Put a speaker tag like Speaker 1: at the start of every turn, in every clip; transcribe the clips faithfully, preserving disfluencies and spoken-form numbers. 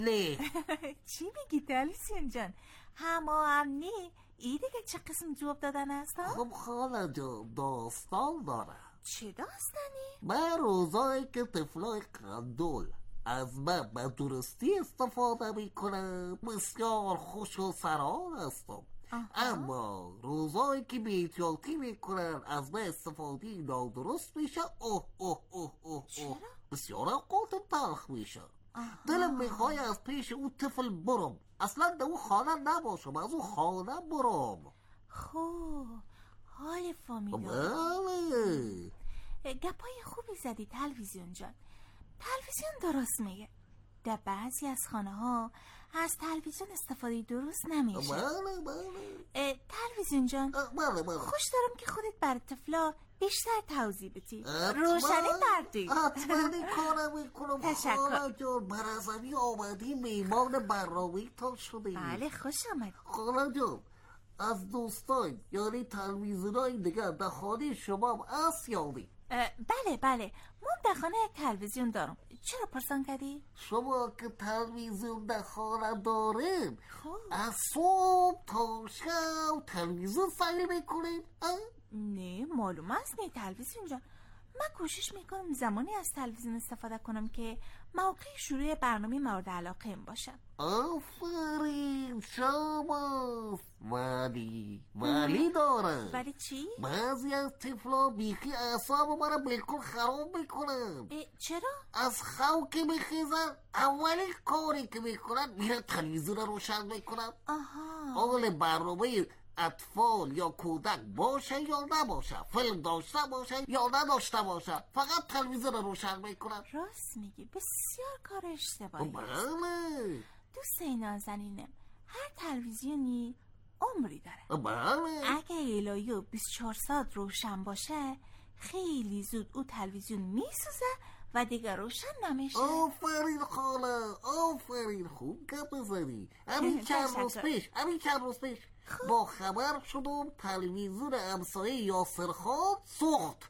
Speaker 1: نه.
Speaker 2: چی میگی تلویزیون جان؟ همه امنی ای دیگه چه قسم جواب دادن است ها؟
Speaker 1: خب خاله جان داستان دارم.
Speaker 2: چه داستانی؟
Speaker 1: من روزایی که طفلای قندول از من به درستی استفاده میکنم بسیار خوش و سرحال هستم. اما روزایی که بی‌احتیاطی میکنن از من استفاده نادرست میشه اوه اوه اوه اوه اوه بسیار اوقات تلخ میشه. دلم میخوای از پیش اون طفل برم، اصلا در اون خانه نباشم، از اون خانه برم.
Speaker 2: خب حال فامیلا.
Speaker 1: بله
Speaker 2: گپای خوبی زدی تلویزیون جان. تلویزیون درست میگه، در بعضی از خانه ها از تلویزیون استفاده درست نمیشه.
Speaker 1: بله بله
Speaker 2: تلویزیون جان
Speaker 1: بله بله
Speaker 2: خوش دارم که خودت بر طفلا بیشتر توضیح بدی، روشنی بردی.
Speaker 1: حتما این کارم میکنم.
Speaker 2: تشکر.
Speaker 1: خاله جان برازمی آمدی میمان برنامه تا شدی.
Speaker 2: بله خوش آمد.
Speaker 1: خاله جان از دوستان یعنی تلویزیونای دیگه در خانه شما هم هست یعنی؟
Speaker 2: بله بله من در خانه یک تلویزیون دارم. چرا پرسان کردی؟
Speaker 1: شما که تلویزیون در خانه دارین
Speaker 2: خب
Speaker 1: از صبح تا شب تلویزیون سیل میکنین؟
Speaker 2: نه معلوم است نه تلویزیون جان. من کوشش میکنم زمانی از تلویزیون استفاده کنم که موقع شروع برنامه مورد علاقه ام باشم.
Speaker 1: آفرین شما. ولی ولی داره.
Speaker 2: ولی چی؟
Speaker 1: بعضی از طفلا بیخی اعصاب منو بالکل خراب میکنن.
Speaker 2: چرا؟
Speaker 1: از خواب که میخیزن اولین کاری که میکنن میرن تلویزیون رو روشن میکنن.
Speaker 2: آها
Speaker 1: حال برنامه اطفال یا کودک باشه یا نباشه، فیلم داشته باشه یا نداشته باشه، فقط تلویزیون رو روشن میکنن.
Speaker 2: راست میگی، بسیار کار اشتباهی.
Speaker 1: بله
Speaker 2: دوست نازنینم هر تلویزیونی عمری داره.
Speaker 1: بله
Speaker 2: اگه الهی و بیست و چهار ساعت روشن باشه خیلی زود او تلویزیون میسوزه و دیگه روشن نمیشه.
Speaker 1: آفرین خاله آفرین خوب گپ بزنی. همین چند روز پیش همین چند روز پیش با خبر شدم تلویزیون همسایه یاسر خان سوخت.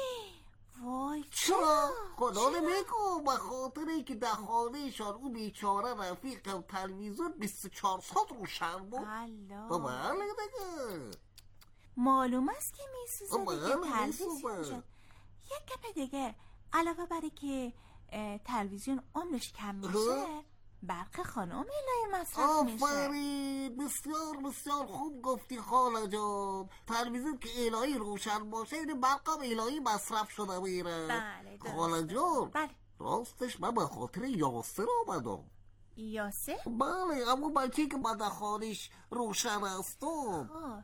Speaker 2: وای
Speaker 1: چرا؟ خدا نمیگو به خاطر که در خانه شان اون بیچاره رفیقم تلویزیون بیست و چهار ساعت روشن بود. بله دیگه
Speaker 2: معلوم است که میسوزه دیگه تلویزیون شد. یک گپ دیگه علاوه بری که تلویزیون عمرش کم میشه برق خانم الهی مصرف میشه.
Speaker 1: آفرین بسیار بسیار خوب گفتی خاله جان. تلویزیون که الهی روشن باشه این برق هم الهی مصرف شده میره.
Speaker 2: بله
Speaker 1: خاله جان
Speaker 2: بله.
Speaker 1: راستش من به خاطر یاسر آمدم.
Speaker 2: یاسر؟
Speaker 1: بله اما بچه که من در خانهش روشن هستم.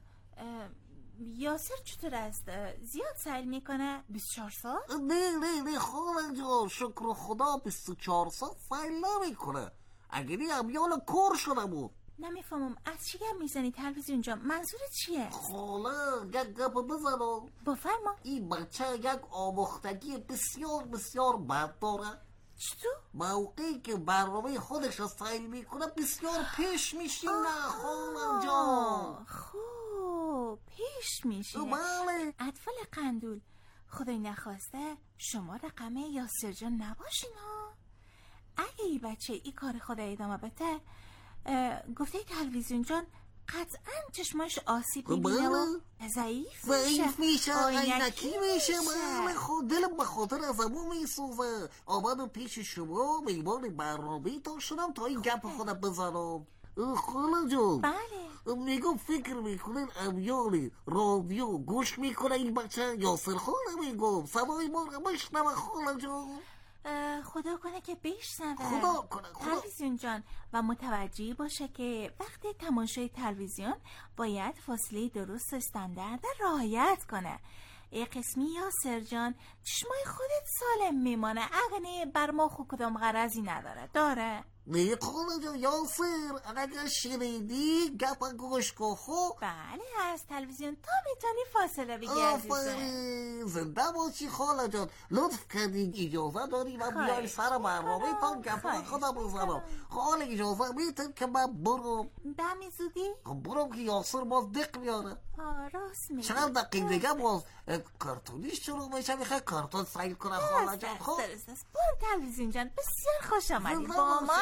Speaker 2: یاسر چطور است؟ زیاد سیل میکنه بیست و چهار ساعت؟
Speaker 1: نه نه نه خاله جان شکر خدا بیست و چهار ساعت سیل نمیکنه. اگه نی امیال کور شده بود.
Speaker 2: نمیفهمم از چی گم میزنی تلویزیون جان؟ منظور چیه؟
Speaker 1: خاله یک گپ بزنم.
Speaker 2: بفرما.
Speaker 1: این بچه یک آموختگی بسیار بسیار بد داره.
Speaker 2: چطور؟
Speaker 1: موقعی که برنامه خودش رو سیل میکنه بسیار پیش میشینه خاله جان.
Speaker 2: خوب پیش میشینه.
Speaker 1: بله
Speaker 2: اطفال قندول خدای نخواسته شما رقم یاسر جان نباشین ها. اگه این بچه این کار خدا ادامه بده گفته تلویزیون جان قطعا چشماش آسیب میبینه و ضعیف
Speaker 1: ضعیف میشه عینکی میشه.
Speaker 2: من
Speaker 1: خود دلم به خاطر از امو میسوزه. آمدم پیش شما میمان برنامه تا شدم تا این گپ خودم بزنم. خاله جان
Speaker 2: بله
Speaker 1: میگم فکر میکنین امیال رادیو گوش میکنه این بچه یاسر خاله میگم صدای ما رو بشنوه خاله جان.
Speaker 2: خدا کنه که بشنوه.
Speaker 1: خدا کنه خدا.
Speaker 2: تلویزیون جان و متوجه باشه که وقتی تماشای تلویزیون باید فاصله درست و استاندارد رعایت کنه. ای قسمی یاسر جان چشمای خودت سالم میمانه. اگه بر ما خود کدام غرضی نداره داره.
Speaker 1: نه خاله جان یاسر اگر شنیدی گپ گوش کن خوب.
Speaker 2: بله از تلویزیون تا میتونی فاصله بگی
Speaker 1: عزیزم. زنده باشی خاله جان. لطف کردی اجازه داری من بیای سر برنامه تا گپ خودم بزنم. خاله اجازه میتون که من برم
Speaker 2: دمی زودی؟
Speaker 1: برم که یاسر باز دق میاره.
Speaker 2: راست میگی.
Speaker 1: چند دقیقه دیگه باز کارتونیش شروع میشه میخواد کارتون سیل کنه خاله جان. خب
Speaker 2: برو تلویزیون جان بسیار خوش آمدی با ما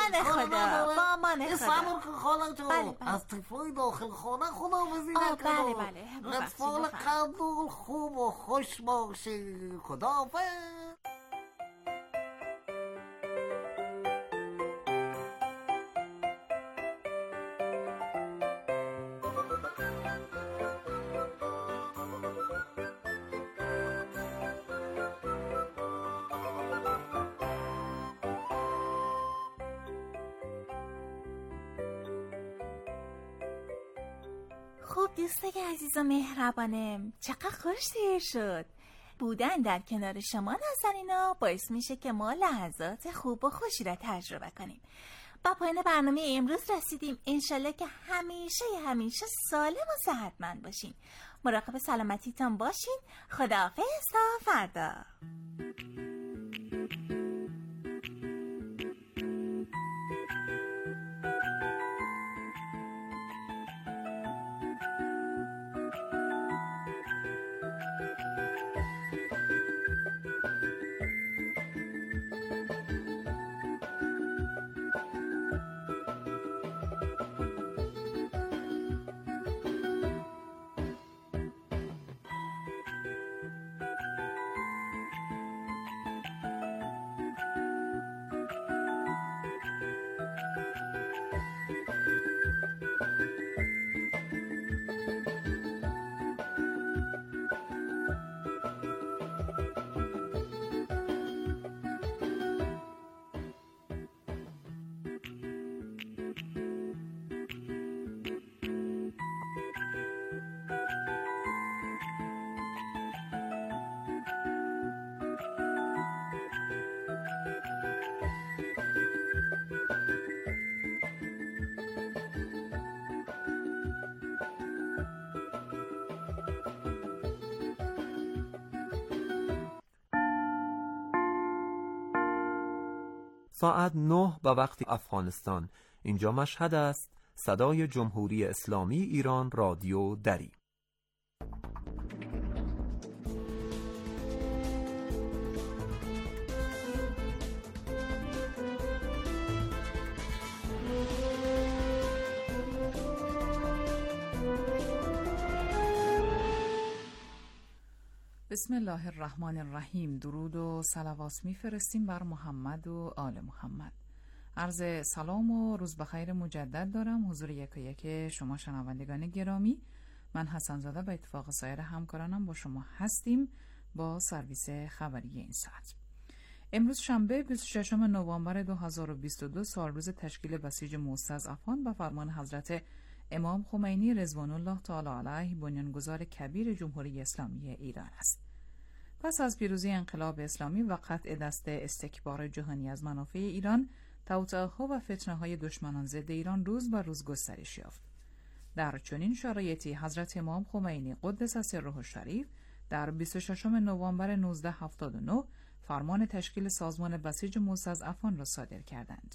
Speaker 2: امان خدا، با امان خدا.
Speaker 1: صبر کن خاله جان.
Speaker 2: بله بله.
Speaker 1: از طفلای داخل خانه خداحافظی
Speaker 2: آه
Speaker 1: نکن.
Speaker 2: بله بله.
Speaker 1: اطفال قندول خوب و خوش باشی. خداحافظ.
Speaker 2: خب دوستای عزیز و مهربانم، چقدر خوش دیر شد. بودن در کنار شما نازنینا باعث میشه که ما لحظات خوب و خوشی را تجربه کنیم. با پایان برنامه امروز رسیدیم. انشالله که همیشه همیشه سالم و صحتمند باشین. مراقب سلامتیتان باشین. خداحافظ تا فردا.
Speaker 3: ساعت نه به وقت افغانستان. اینجا مشهد است. صدای جمهوری اسلامی ایران، رادیو دری.
Speaker 4: بسم الله الرحمن الرحیم. درود و صلوات میفرستیم بر محمد و آل محمد. عرض سلام و روز بخیر مجدد دارم حضور یکایک شما شنوندگان گرامی. من حسن زاده به اتفاق سایر همکارانم با شما هستیم با سرویس خبری این ساعت. امروز شنبه بیست و ششم نوامبر دو هزار و بیست و دو سال روز تشکیل بسیج مستضعفان به فرمان حضرت امام خمینی رضوان الله تعالی علیه بنیانگذار کبیر جمهوری اسلامی ایران است. پس از پیروزی انقلاب اسلامی و قطع دست استکبار جهانی از منافع ایران، توطئه‌ها و فتنه‌های دشمنان ضد ایران روز به روز گسترش یافت. در چنین شرایطی حضرت امام خمینی قدس سره الشریف در بیست و ششم نوامبر نوزده هفتاد و نه فرمان تشکیل سازمان بسیج مستضعفان را صادر کردند.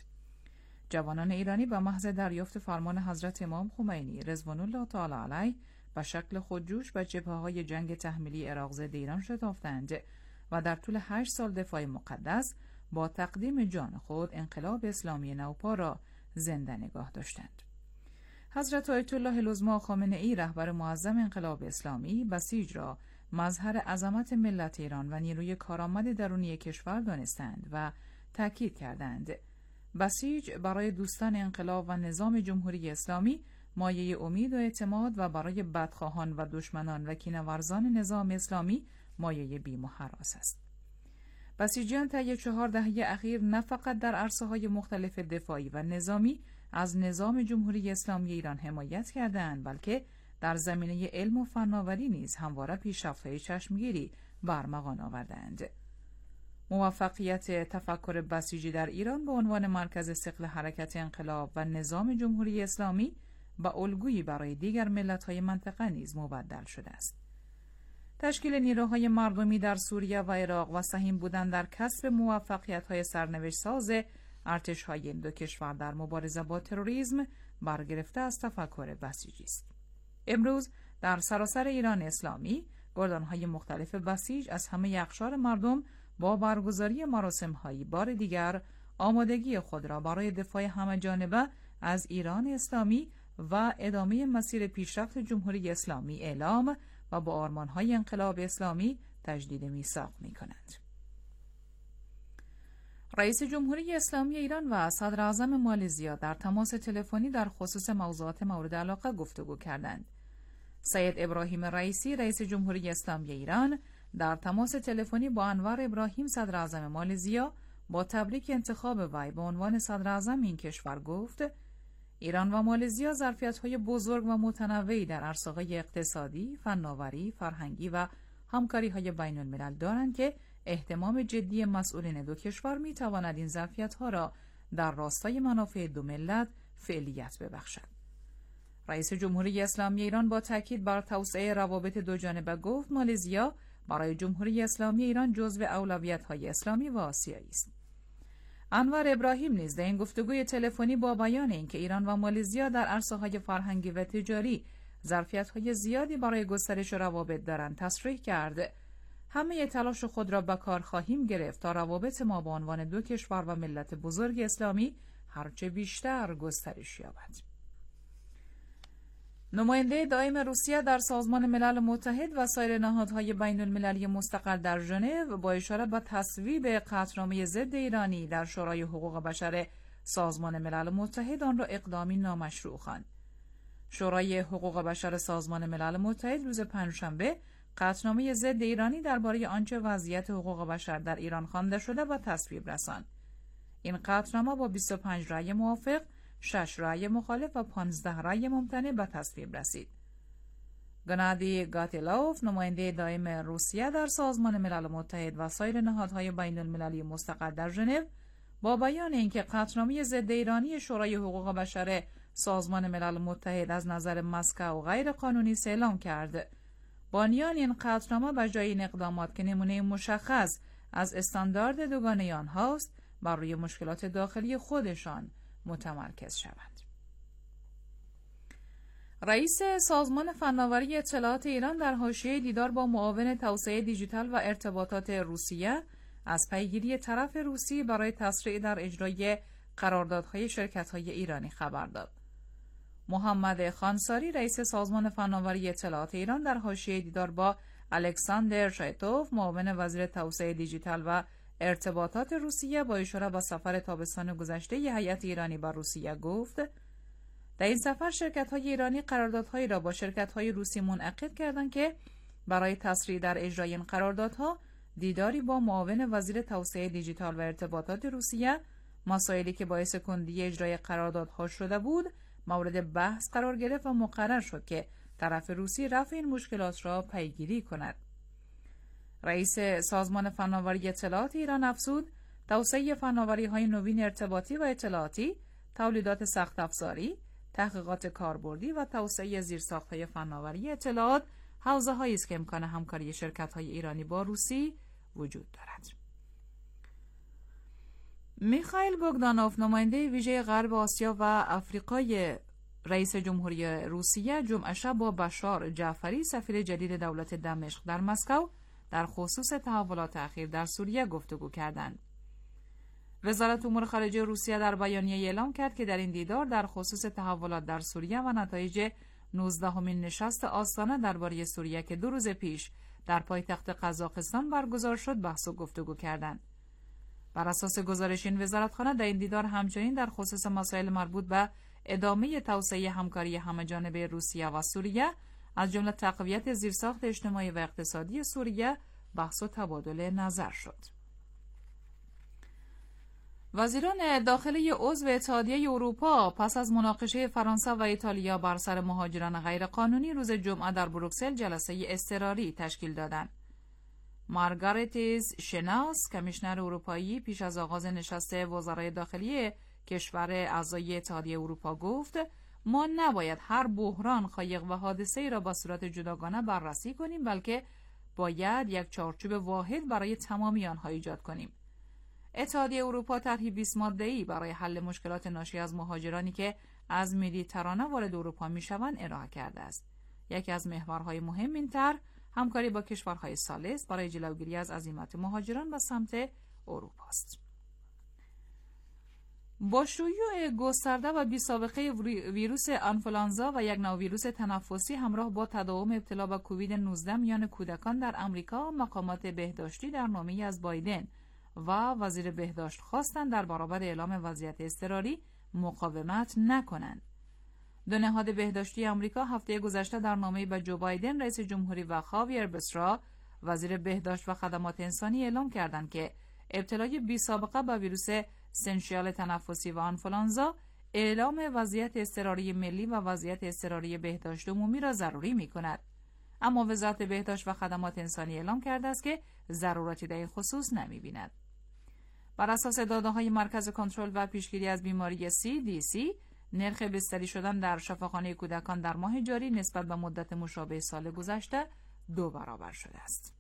Speaker 4: جوانان ایرانی به محض دریافت فرمان حضرت امام خمینی رضوان الله تعالی علیه به شکل خودجوش به جبهه‌های جنگ تحمیلی عراق ضد ایران شتافتند و در طول هشت سال دفاع مقدس با تقدیم جان خود انقلاب اسلامی نوپا را زنده نگاه داشتند. حضرت آیت الله العظمی خامنه‌ای رهبر معظم انقلاب اسلامی بسیج را مظهر عظمت ملت ایران و نیروی کارآمد درونی کشور دانستند و تاکید کردند بسیج برای دوستان انقلاب و نظام جمهوری اسلامی مایه امید و اعتماد و برای بدخواهان و دشمنان و کینه‌ورزان نظام اسلامی مایه بیم و هراس است. بسیجیان طی چهار دهه اخیر نه فقط در عرصه‌های مختلف دفاعی و نظامی از نظام جمهوری اسلامی ایران حمایت کردند، بلکه در زمینه علم و فناوری نیز همواره پیشرفت‌های چشمگیری برمغان آوردند. موفقیت تفکر بسیجی در ایران به عنوان مرکز ثقل حرکت انقلاب و نظام جمهوری اسلامی با الگویی برای دیگر ملت‌های منطقه نیز مبدل شده است. تشکیل نیروهای مردمی در سوریه و عراق و سهیم بودن در کسب موفقیت‌های سرنوشت ساز ارتش‌های این دو کشور در مبارزه با تروریسم برگرفته از تفکر بسیجی است. امروز در سراسر ایران اسلامی گردان‌های مختلف بسیج از همه اقشار مردم با برگزاری مراسم‌های بار دیگر آمادگی خود را برای دفاع همه‌جانبه از ایران اسلامی و ادامه مسیر پیشرفت جمهوری اسلامی اعلام و با آرمان‌های انقلاب اسلامی تجدید میثاق می‌کند. رئیس جمهوری اسلامی ایران و صدر اعظم مالزیا در تماس تلفنی در خصوص موضوعات مورد علاقه گفتگو کردند. سید ابراهیم رئیسی رئیس جمهوری اسلامی ایران در تماس تلفنی با انور ابراهیم صدر اعظم مالزیا با تبریک انتخاب وی به عنوان صدر اعظم این کشور گفت: ایران و مالزیا ظرفیت‌های بزرگ و متنوعی در عرصه‌های اقتصادی، فناوری، فرهنگی و همکاری‌های بین‌الملل دارند که احتمام جدی مسئولین دو کشور می‌تواند این ظرفیت‌ها را در راستای منافع دو ملت فعلیت ببخشد. رئیس جمهوری اسلامی ایران با تاکید بر توسعه روابط دوجانبه گفت مالزیا برای جمهوری اسلامی ایران جزو اولویت‌های اسلامی و آسیایی است. انور ابراهیم نیز در این گفتگوی تلفنی با بیان اینکه ایران و مالزیا در عرصه‌های فرهنگی و تجاری ظرفیت‌های زیادی برای گسترش روابط دارند تصریح کرد: همه تلاش خود را به کار خواهیم گرفت تا روابط ما با عنوان دو کشور و ملت بزرگ اسلامی هرچه بیشتر گسترش یابد. نماینده دائم روسیه در سازمان ملل متحد و سایر نهادهای بین المللی مستقل در ژنو با اشاره به تصویب قطعنامه ضد ایرانی در شورای حقوق بشر سازمان ملل متحد آن را اقدامی نامشروع خواند. شورای حقوق بشر سازمان ملل متحد روز پنجشنبه قطعنامه ضد ایرانی درباره آنچه وضعیت حقوق بشر در ایران خوانده شده و تصویب رساند. این قطعنامه با بیست و پنج رأی موافق، شش رأی مخالف و پانزده رأی ممتنع به تصویب رسید. گنادی گاتیلوف نماینده دائم روسیه در سازمان ملل متحد و سایر نهادهای بین المللی مستقل در ژنو با بیان اینکه قطعنامه ضد ایرانی شورای حقوق بشر سازمان ملل متحد از نظر مسکو غیر قانونی است اعلام کرد. بانیان این قطعنامه به جای این اقدامات که نمونه مشخص از استاندارد دوگانه آنهاست بر روی مشکلات داخلی خودشان متمرکز شوند. رئیس سازمان فناوری اطلاعات ایران در حاشیه دیدار با معاون توسعه دیجیتال و ارتباطات روسیه از پیگیری طرف روسی برای تسریع در اجرای قراردادهای شرکت‌های ایرانی خبر داد. محمد خانساری رئیس سازمان فناوری اطلاعات ایران در حاشیه دیدار با الکساندر شایتوف معاون وزیر توسعه دیجیتال و ارتباطات روسیه با اشاره به سفر تابستان گذشته هیئت ایرانی به روسیه گفت: در این سفر شرکت‌های ایرانی قراردادهایی را با شرکت‌های روسی منعقد کردند که برای تسریع در اجرای این قراردادها دیداری با معاون وزیر توسعه دیجیتال و ارتباطات روسیه، مسائلی که باعث کندی اجرای قراردادها شده بود مورد بحث قرار گرفت و مقرر شد که طرف روسی رفع این مشکلات را پیگیری کند. رئیس سازمان فناوری اطلاعات ایران افزود: توسعه فناوری‌های نوین ارتباطی و اطلاعاتی، تولیدات سخت افزاری، تحقیقات کاربردی و توسعه زیرساخت‌های فناوری اطلاعات حوزه‌هایی است که امکان همکاری شرکت‌های ایرانی با روسی وجود دارد. میخائیل بوگدانوف نماینده ویژه غرب آسیا و آفریقای رئیس جمهوری روسیه جمعه شب با بشار جعفری سفیر جدید دولت دمشق در مسکو در خصوص تحولات اخیر در سوریه گفتگو کردند. وزارت امور خارجه روسیه در بیانیه اعلام کرد که در این دیدار در خصوص تحولات در سوریه و نتایج نوزدهمین نشست آستانه درباره سوریه که دو روز پیش در پایتخت قزاقستان برگزار شد بحث و گفتگو کردند. بر اساس گزارش این وزارتخانه در این دیدار همچنین در خصوص مسائل مربوط به ادامه توسعه همکاری همه‌جانبه روسیه و سوریه از جمله تقویت زیرساخت اجتماعی و اقتصادی سوریه بحث و تبادل نظر شد. وزیران داخلی عضو اتحادیه اروپا پس از مناقشه فرانسه و ایتالیا بر سر مهاجران غیرقانونی روز جمعه در بروکسل جلسه اضطراری تشکیل دادند. مارگارتیز شناس کمیشنر اروپایی پیش از آغاز نشست وزرای داخلی کشور اعضای اتحادیه اروپا گفت: ما نباید هر بحران، خایق و حادثه‌ای را با صورت جداگانه بررسی کنیم، بلکه باید یک چارچوب واحد برای تمامی آنها ایجاد کنیم. اتحادیه اروپا طرحی بیست ماده‌ای برای حل مشکلات ناشی از مهاجرانی که از مدیترانه وارد اروپا می‌شوند ارائه کرده است. یکی از محورهای مهم این طرح همکاری با کشورهای ثالث برای جلوگیری از عزیمت مهاجران به سمت اروپا است. با شیوع گسترده و بی‌سابقه ویروس آنفولانزا و یک نوع ویروس تنفسی همراه با تداوم ابتلا به کووید نوزده میان کودکان در امریکا، مقامات بهداشتی در نامه‌ای از بایدن و وزیر بهداشت خواستند در برابر اعلام وضعیت اضطراری مقاومت نکنند. دو نهاد بهداشتی آمریکا هفته گذشته در نامه‌ای به جو بایدن رئیس جمهوری و خاویر بسرا وزیر بهداشت و خدمات انسانی اعلام کردند که ابتلای بی‌سابقه به ویروس سنشیال تنفسی و آنفولانزا اعلام وضعیت اضطراری ملی و وضعیت اضطراری بهداشت عمومی را ضروری می‌کند. اما وزارت بهداشت و خدمات انسانی اعلام کرده است که ضرورتی در این خصوص نمی‌بیند. بر اساس داده‌های مرکز کنترل و پیشگیری از بیماری سی دی سی، نرخ بستری شدن در شفاخانه کودکان در ماه جاری نسبت به مدت مشابه سال گذشته دو برابر شده است.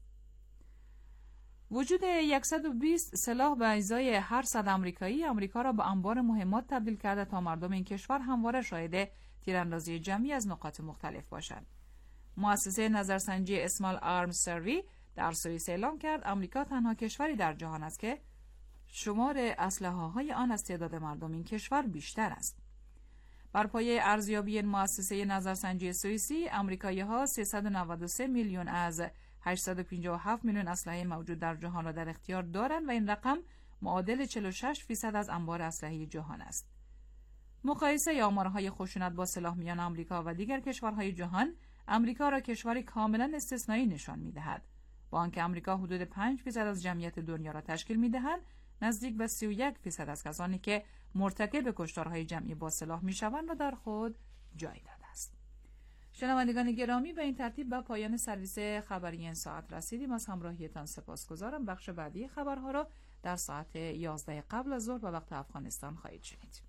Speaker 4: وجود صد و بیست سلاح به ازای هر صد آمریکایی آمریکا را به انبار مهمات تبدیل کرده تا مردم این کشور همواره شاهد تیراندازی جمعی از نقاط مختلف باشند. مؤسسه نظرسنجی اسمال آرمز سروی در سوئیس اعلام کرد آمریکا تنها کشوری در جهان است که شمار اسلحه‌های آن از تعداد مردم این کشور بیشتر است. بر پایه ارزیابی مؤسسه نظرسنجی سوئیسی، آمریکایی‌ها سیصد و نود و سه میلیون از هشتصد و پنجاه و هفت میلیون اسلحه موجود در جهان را در اختیار دارند و این رقم معادل چهل و شش درصد از انبار اسلحه جهان است. مقایسه آمارهای خشونت با سلاح میان آمریکا و دیگر کشورهای جهان، آمریکا را کشوری کاملا استثنایی نشان می‌دهد. با آنکه آمریکا حدود پنج درصد از جمعیت دنیا را تشکیل می‌دهد، نزدیک به سی و یک درصد از کسانی که مرتکب کشتارهای جمعی با سلاح می‌شوند را در خود جای داده است. شنوندگان گرامی، به این ترتیب به پایان سرویس خبری این ساعت رسیدیم. از همراهیتان سپاسگزارم. بخش بعدی خبرها را در ساعت یازده قبل از ظهر به وقت افغانستان خواهید شنید.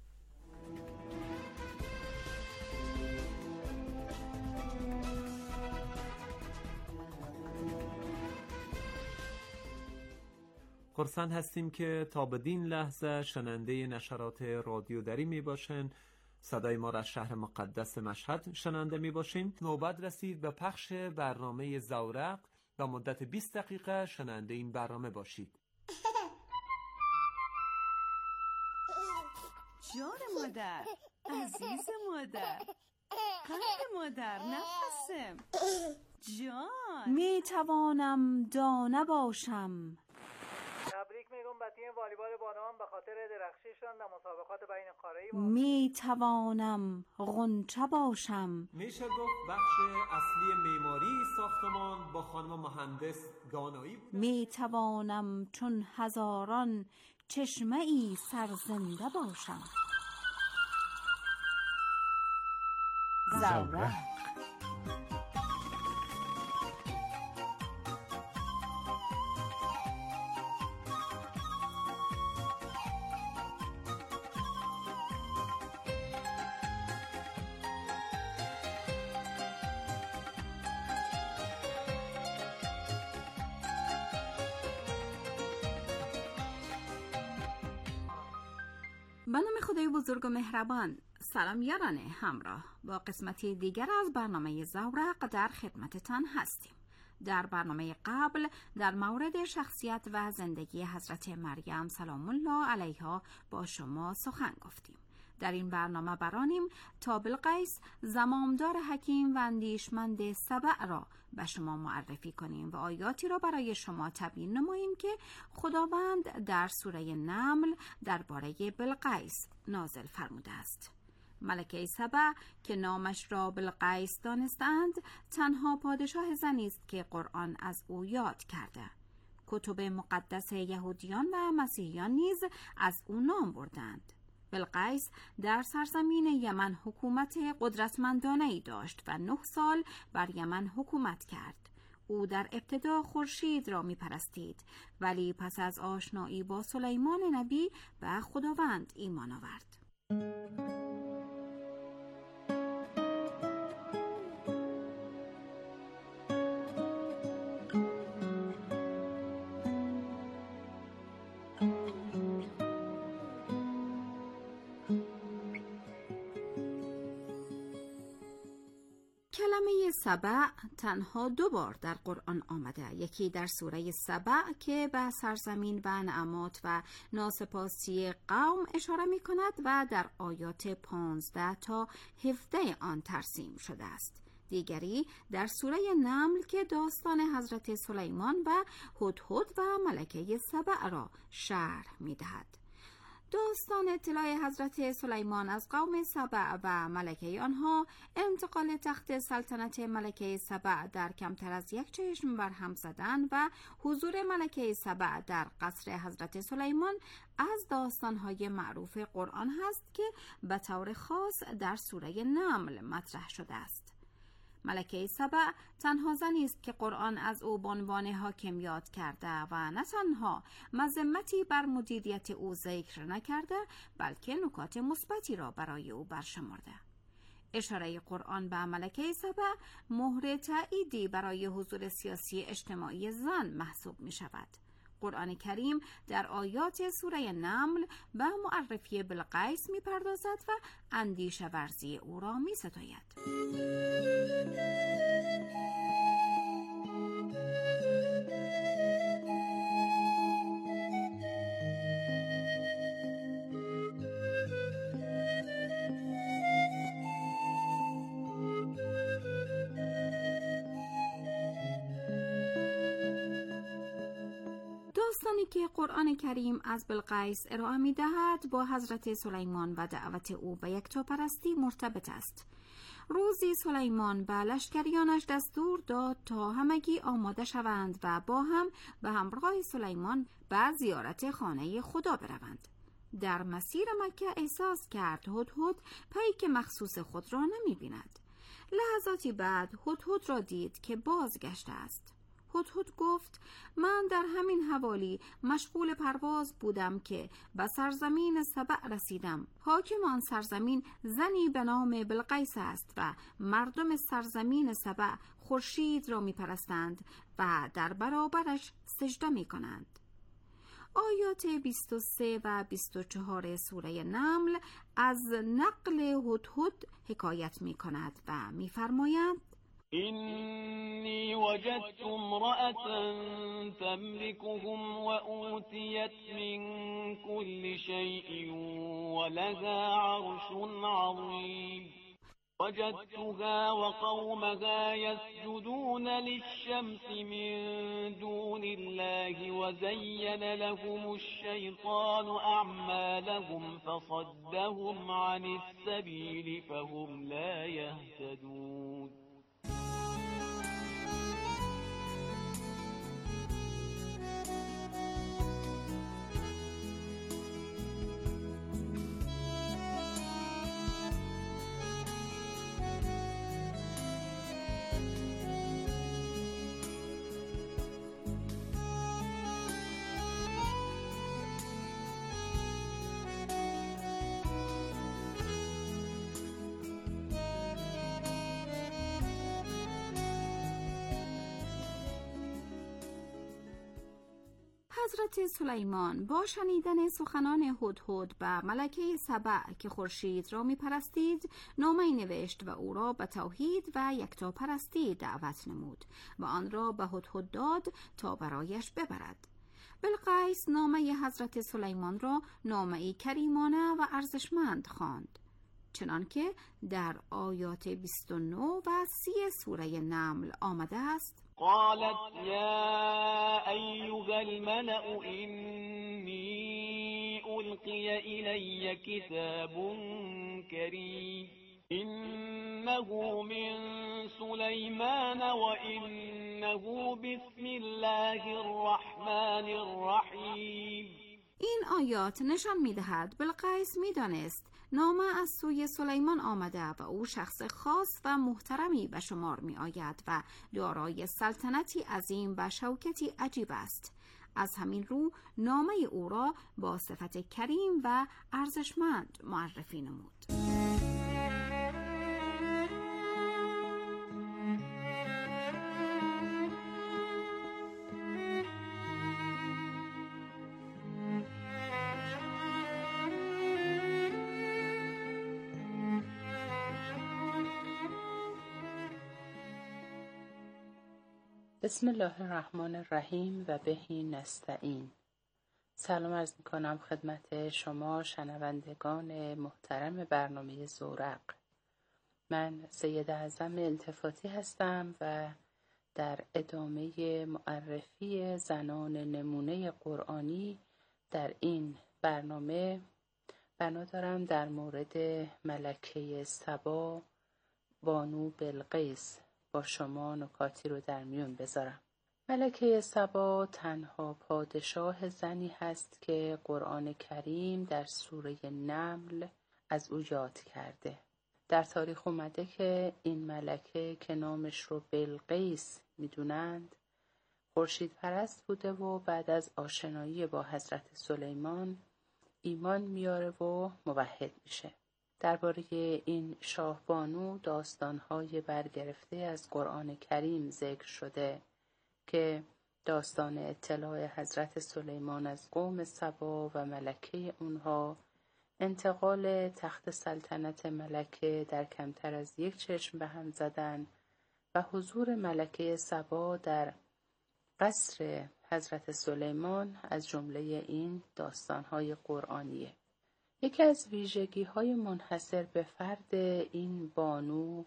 Speaker 3: خرسند هستیم که تا بدین لحظه شنونده نشرات رادیو دری می باشین. صدای ما را از شهر مقدس مشهد شنونده می باشین. نوبت رسید به پخش برنامه زورق. با مدت بیست دقیقه شنونده این برنامه باشید.
Speaker 5: جان مادر، عزیز مادر، قلب مادر، نفسم، جان.
Speaker 6: می توانم دانه باشم.
Speaker 7: تبریک میگم به تیم والیبال بانوان به خاطر درخشیشان در مسابقات بین قاره‌ای.
Speaker 6: می توانم غنچه باشم.
Speaker 3: میشه گفت بخش اصلی معماری ساختمان با خانم مهندس دانایی بود.
Speaker 6: می توانم چون هزاران چشمه ای سرزنده باشم. زورق. به نام خدای بزرگ و مهربان. سلام یاران همراه، با قسمتی دیگر از برنامه زورق در خدمتتان هستیم. در برنامه قبل در مورد شخصیت و زندگی حضرت مریم سلام الله علیها با شما سخن گفتیم. در این برنامه برانیم تا بلقیس زمامدار حکیم و اندیشمند سبع را به شما معرفی کنیم و آیاتی را برای شما تبیین نماییم که خداوند در سوره نمل درباره بلقیس نازل فرموده است. ملکه سبع که نامش را بلقیس دانستند تنها پادشاه زنی است که قرآن از او یاد کرده. کتب مقدس یهودیان و مسیحیان نیز از او نام بردند. بلقیس در سرزمین یمن حکومت قدرتمندانه‌ای داشت و نه سال بر یمن حکومت کرد. او در ابتدا خورشید را می پرستید، ولی پس از آشنایی با سلیمان نبی به خداوند ایمان آورد. کلمه سبع تنها دو بار در قرآن آمده، یکی در سوره سبع که به سرزمین و نعمات و ناسپاسی قوم اشاره می کند و در آیات پانزده تا هفده آن ترسیم شده است. دیگری در سوره نمل که داستان حضرت سلیمان و هدهد و ملکه سبع را شرح می دهد. داستان اطلاع حضرت سلیمان از قوم سبع و ملکه آنها، انتقال تخت سلطنت ملکه سبع در کمتر از یک چشم بر هم زدن و حضور ملکه سبع در قصر حضرت سلیمان از داستانهای معروف قرآن هست که به طور خاص در سوره نمل مطرح شده است. ملکه سبع تنها زنی است که قرآن از او به عنوان حاکم یاد کرده و نه تنها مذمتی بر مدیریت او ذکر نکرده، بلکه نکات مثبتی را برای او برشمرده. اشاره قرآن به ملکه سبع مهر تأییدی برای حضور سیاسی اجتماعی زن محسوب می شود. قرآن کریم در آیات سوره نمل به معرفی بلقیس می پردازد و اندیشه ورزی او را می ستاید. داستانی که قرآن کریم از بلقیس ارائه می دهد با حضرت سلیمان و دعوت او به یکتاپرستی مرتبط است. روزی سلیمان به لشکریانش دستور داد تا همگی آماده شوند و با هم به همراه سلیمان به زیارت خانه خدا بروند. در مسیر مکه احساس کرد هدهد پیک مخصوص خود را نمی بیند. لحظاتی بعد هدهد را دید که بازگشته است. هدهد گفت: من در همین حوالی مشغول پرواز بودم که به سرزمین سبع رسیدم. حاکم آن سرزمین زنی به نام بلقیس است و مردم سرزمین سبع خورشید را می پرستند و در برابرش سجده می کنند. آیات بیست و سه و بیست و چهار سوره نمل از نقل هدهد حکایت می کند و می فرماید:
Speaker 8: إني وجدت امرأة تملكهم وأوتيت من كل شيء ولها عرش عظيم وجدتها وقومها يسجدون للشمس من دون الله وزين لهم الشيطان أعمالهم فصدهم عن السبيل فهم لا يهتدون.
Speaker 6: حضرت سلیمان با شنیدن سخنان هدهد به ملکه سبع که خورشید را می پرستید نامه‌ای نوشت و او را به توحید و یکتاپرستی دعوت نمود و آن را به هدهد داد تا برایش ببرد. بلقیس نامه حضرت سلیمان را نامه‌ای کریمانه و ارزشمند خواند، چنانکه در آیات بیست و نه و سی سوره نمل آمده است:
Speaker 8: قالت يا أيها الملأ إني ألقي إلي كتاب كريم إنه من سليمان وإنه بسم الله الرحمن الرحيم.
Speaker 6: این آیات نشان می‌دهد بلقیس می‌دانست نامه از سوی سلیمان آمده و او شخص خاص و محترمی به شمار می آید و دارای سلطنتی عظیم و شوکتی عجیب است. از همین رو نامه او را با صفت کریم و ارزشمند معرفی نمود.
Speaker 9: بسم الله الرحمن الرحیم و بهی نستعین. سلام عرض میکنم خدمت شما شنوندگان محترم برنامه زورق. من سید اعظم التفاتی هستم و در ادامه معرفی زنان نمونه قرآنی در این برنامه بنا دارم در مورد ملکه سبا بانو بلقیس با شما نکاتی رو در میون بذارم. ملکه سبا تنها پادشاه زنی هست که قرآن کریم در سوره نمل از او یاد کرده. در تاریخ اومده که این ملکه که نامش رو بلقیس میدونند خورشید پرست بوده و بعد از آشنایی با حضرت سلیمان ایمان میاره و موحد میشه. درباره این شاهبانو داستان‌های برگرفته از قرآن کریم ذکر شده که داستان اطلاع حضرت سلیمان از قوم سبا و ملکه اونها، انتقال تخت سلطنت ملکه در کمتر از یک چشم به هم زدن و حضور ملکه سبا در قصر حضرت سلیمان از جمله این داستان‌های قرآنیه. یکی از ویژگی‌های منحصر به فرد این بانو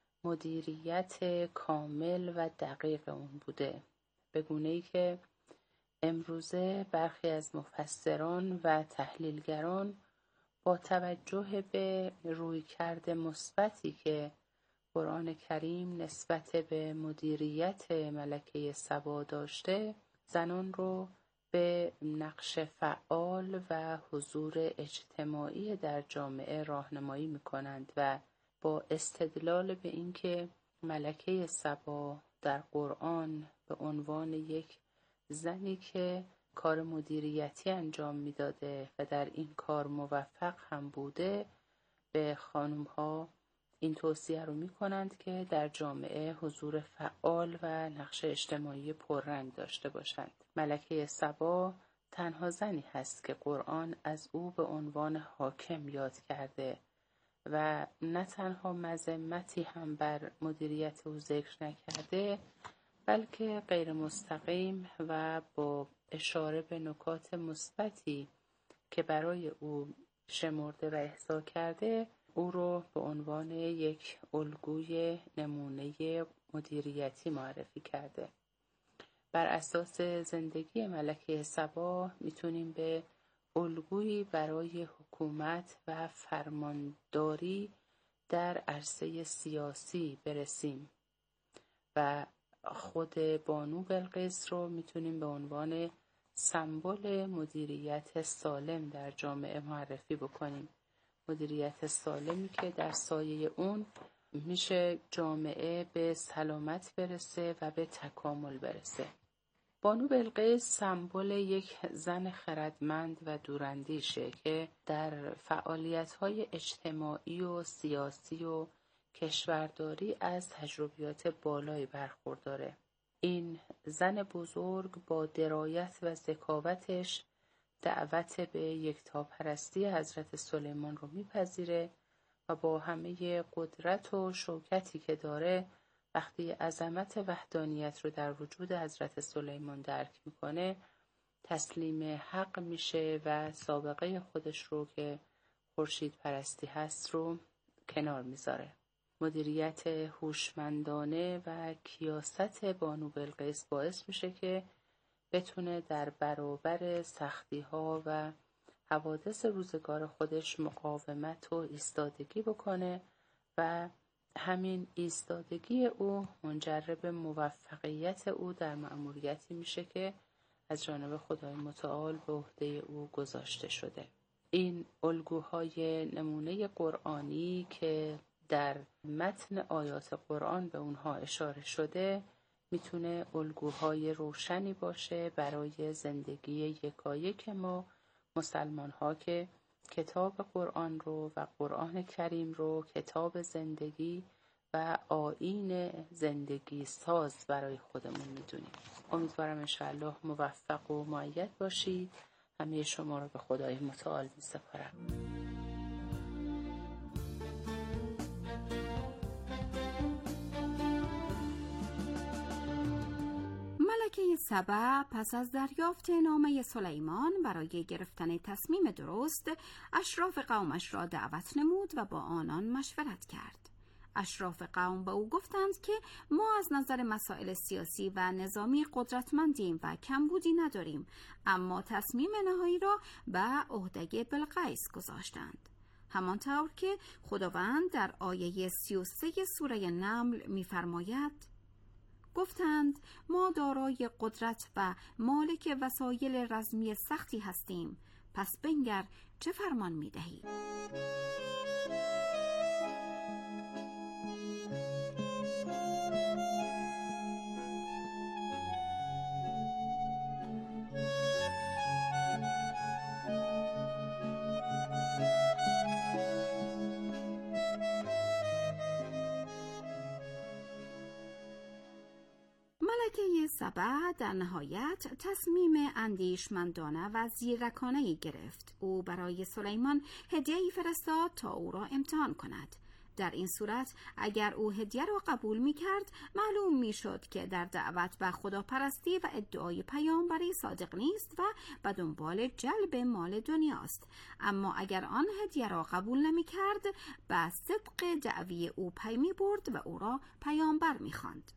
Speaker 9: مدیریت کامل و دقیق اون بوده، به گونه‌ای که امروزه برخی از مفسران و تحلیلگران با توجه به رویکرد مثبتی که قرآن کریم نسبت به مدیریت ملکه سبا داشته، زنان رو به نقش فعال و حضور اجتماعی در جامعه راهنمایی می‌کنند و با استدلال به اینکه ملکه سبا در قرآن به عنوان یک زنی که کار مدیریتی انجام میداده و در این کار موفق هم بوده، به خانم‌ها این توصیه رو می‌کنند که در جامعه حضور فعال و نقش اجتماعی پررنگ داشته باشند. ملکه سبا تنها زنی هست که قرآن از او به عنوان حاکم یاد کرده و نه تنها مذمتی هم بر مدیریت او ذکر نکرده، بلکه غیر مستقیم و با اشاره به نکات مثبتی که برای او شمرده و احصا کرده، او رو به عنوان یک الگوی نمونه مدیریتی معرفی کرده. بر اساس زندگی ملکه سبا میتونیم به الگویی برای حکومت و فرمانداری در عرصه سیاسی برسیم و خود بانو بلقیس رو میتونیم به عنوان سمبل مدیریت سالم در جامعه معرفی بکنیم. مدیریت سالمی که در سایه اون میشه جامعه به سلامت برسه و به تکامل برسه. بانو بلقیس سمبل یک زن خردمند و دوراندیشه که در فعالیت‌های اجتماعی و سیاسی و کشورداری از تجربیات بالایی برخورداره. این زن بزرگ با درایت و ذکاوتش دعوت به یکتاپرستی حضرت سلیمان رو میپذیره و با همه قدرت و شوکتی که داره، وقتی عظمت وحدانیت رو در وجود حضرت سلیمان درک میکنه، تسلیم حق میشه و سابقه خودش رو که خورشید پرستی هست رو کنار میذاره. مدیریت هوشمندانه و کیاست بانو بلقیس باعث میشه که بتونه در برابر سختی‌ها و حوادث روزگار خودش مقاومت و ایستادگی بکنه و همین ایستادگی او منجر به موفقیت او در مأموریتی میشه که از جانب خدای متعال به عهده او گذاشته شده. این الگوهای نمونه قرآنی که در متن آیات قرآن به اونها اشاره شده میتونه الگوهای روشنی باشه برای زندگی یکایک ما مسلمان ها که کتاب قرآن رو و قرآن کریم رو کتاب زندگی و آیین زندگی ساز برای خودمون میدونیم. امیدوارم انشاءالله موفق و مؤید باشید. همه شما رو به خدای متعال میسپارم.
Speaker 6: ملکه سبع پس از دریافت نامه سلیمان برای گرفتن تصمیم درست، اشراف قومش را دعوت نمود و با آنان مشورت کرد. اشراف قوم به او گفتند که ما از نظر مسائل سیاسی و نظامی قدرتمندیم و کمبودی نداریم، اما تصمیم نهایی را به عهده بلقیس گذاشتند. همانطور که خداوند در آیه سی و سه سوره نمل می‌فرماید: گفتند ما دارای قدرت و مالک وسایل رزمی سختی هستیم، پس بنگر چه فرمان می‌دهی؟ ملکه سبع در نهایت تصمیم اندیشمندانه و زیرکانه‌ای گرفت. او برای سلیمان هدیه‌ای فرستاد تا او را امتحان کند. در این صورت اگر او هدیه را قبول می کرد، معلوم می شد که در دعوت به خداپرستی و ادعای پیامبری صادق نیست و به دنبال جلب مال دنیاست. اما اگر آن هدیه را قبول نمی کرد، به صدق دعوی او پی می برد و او را پیامبر می خواند.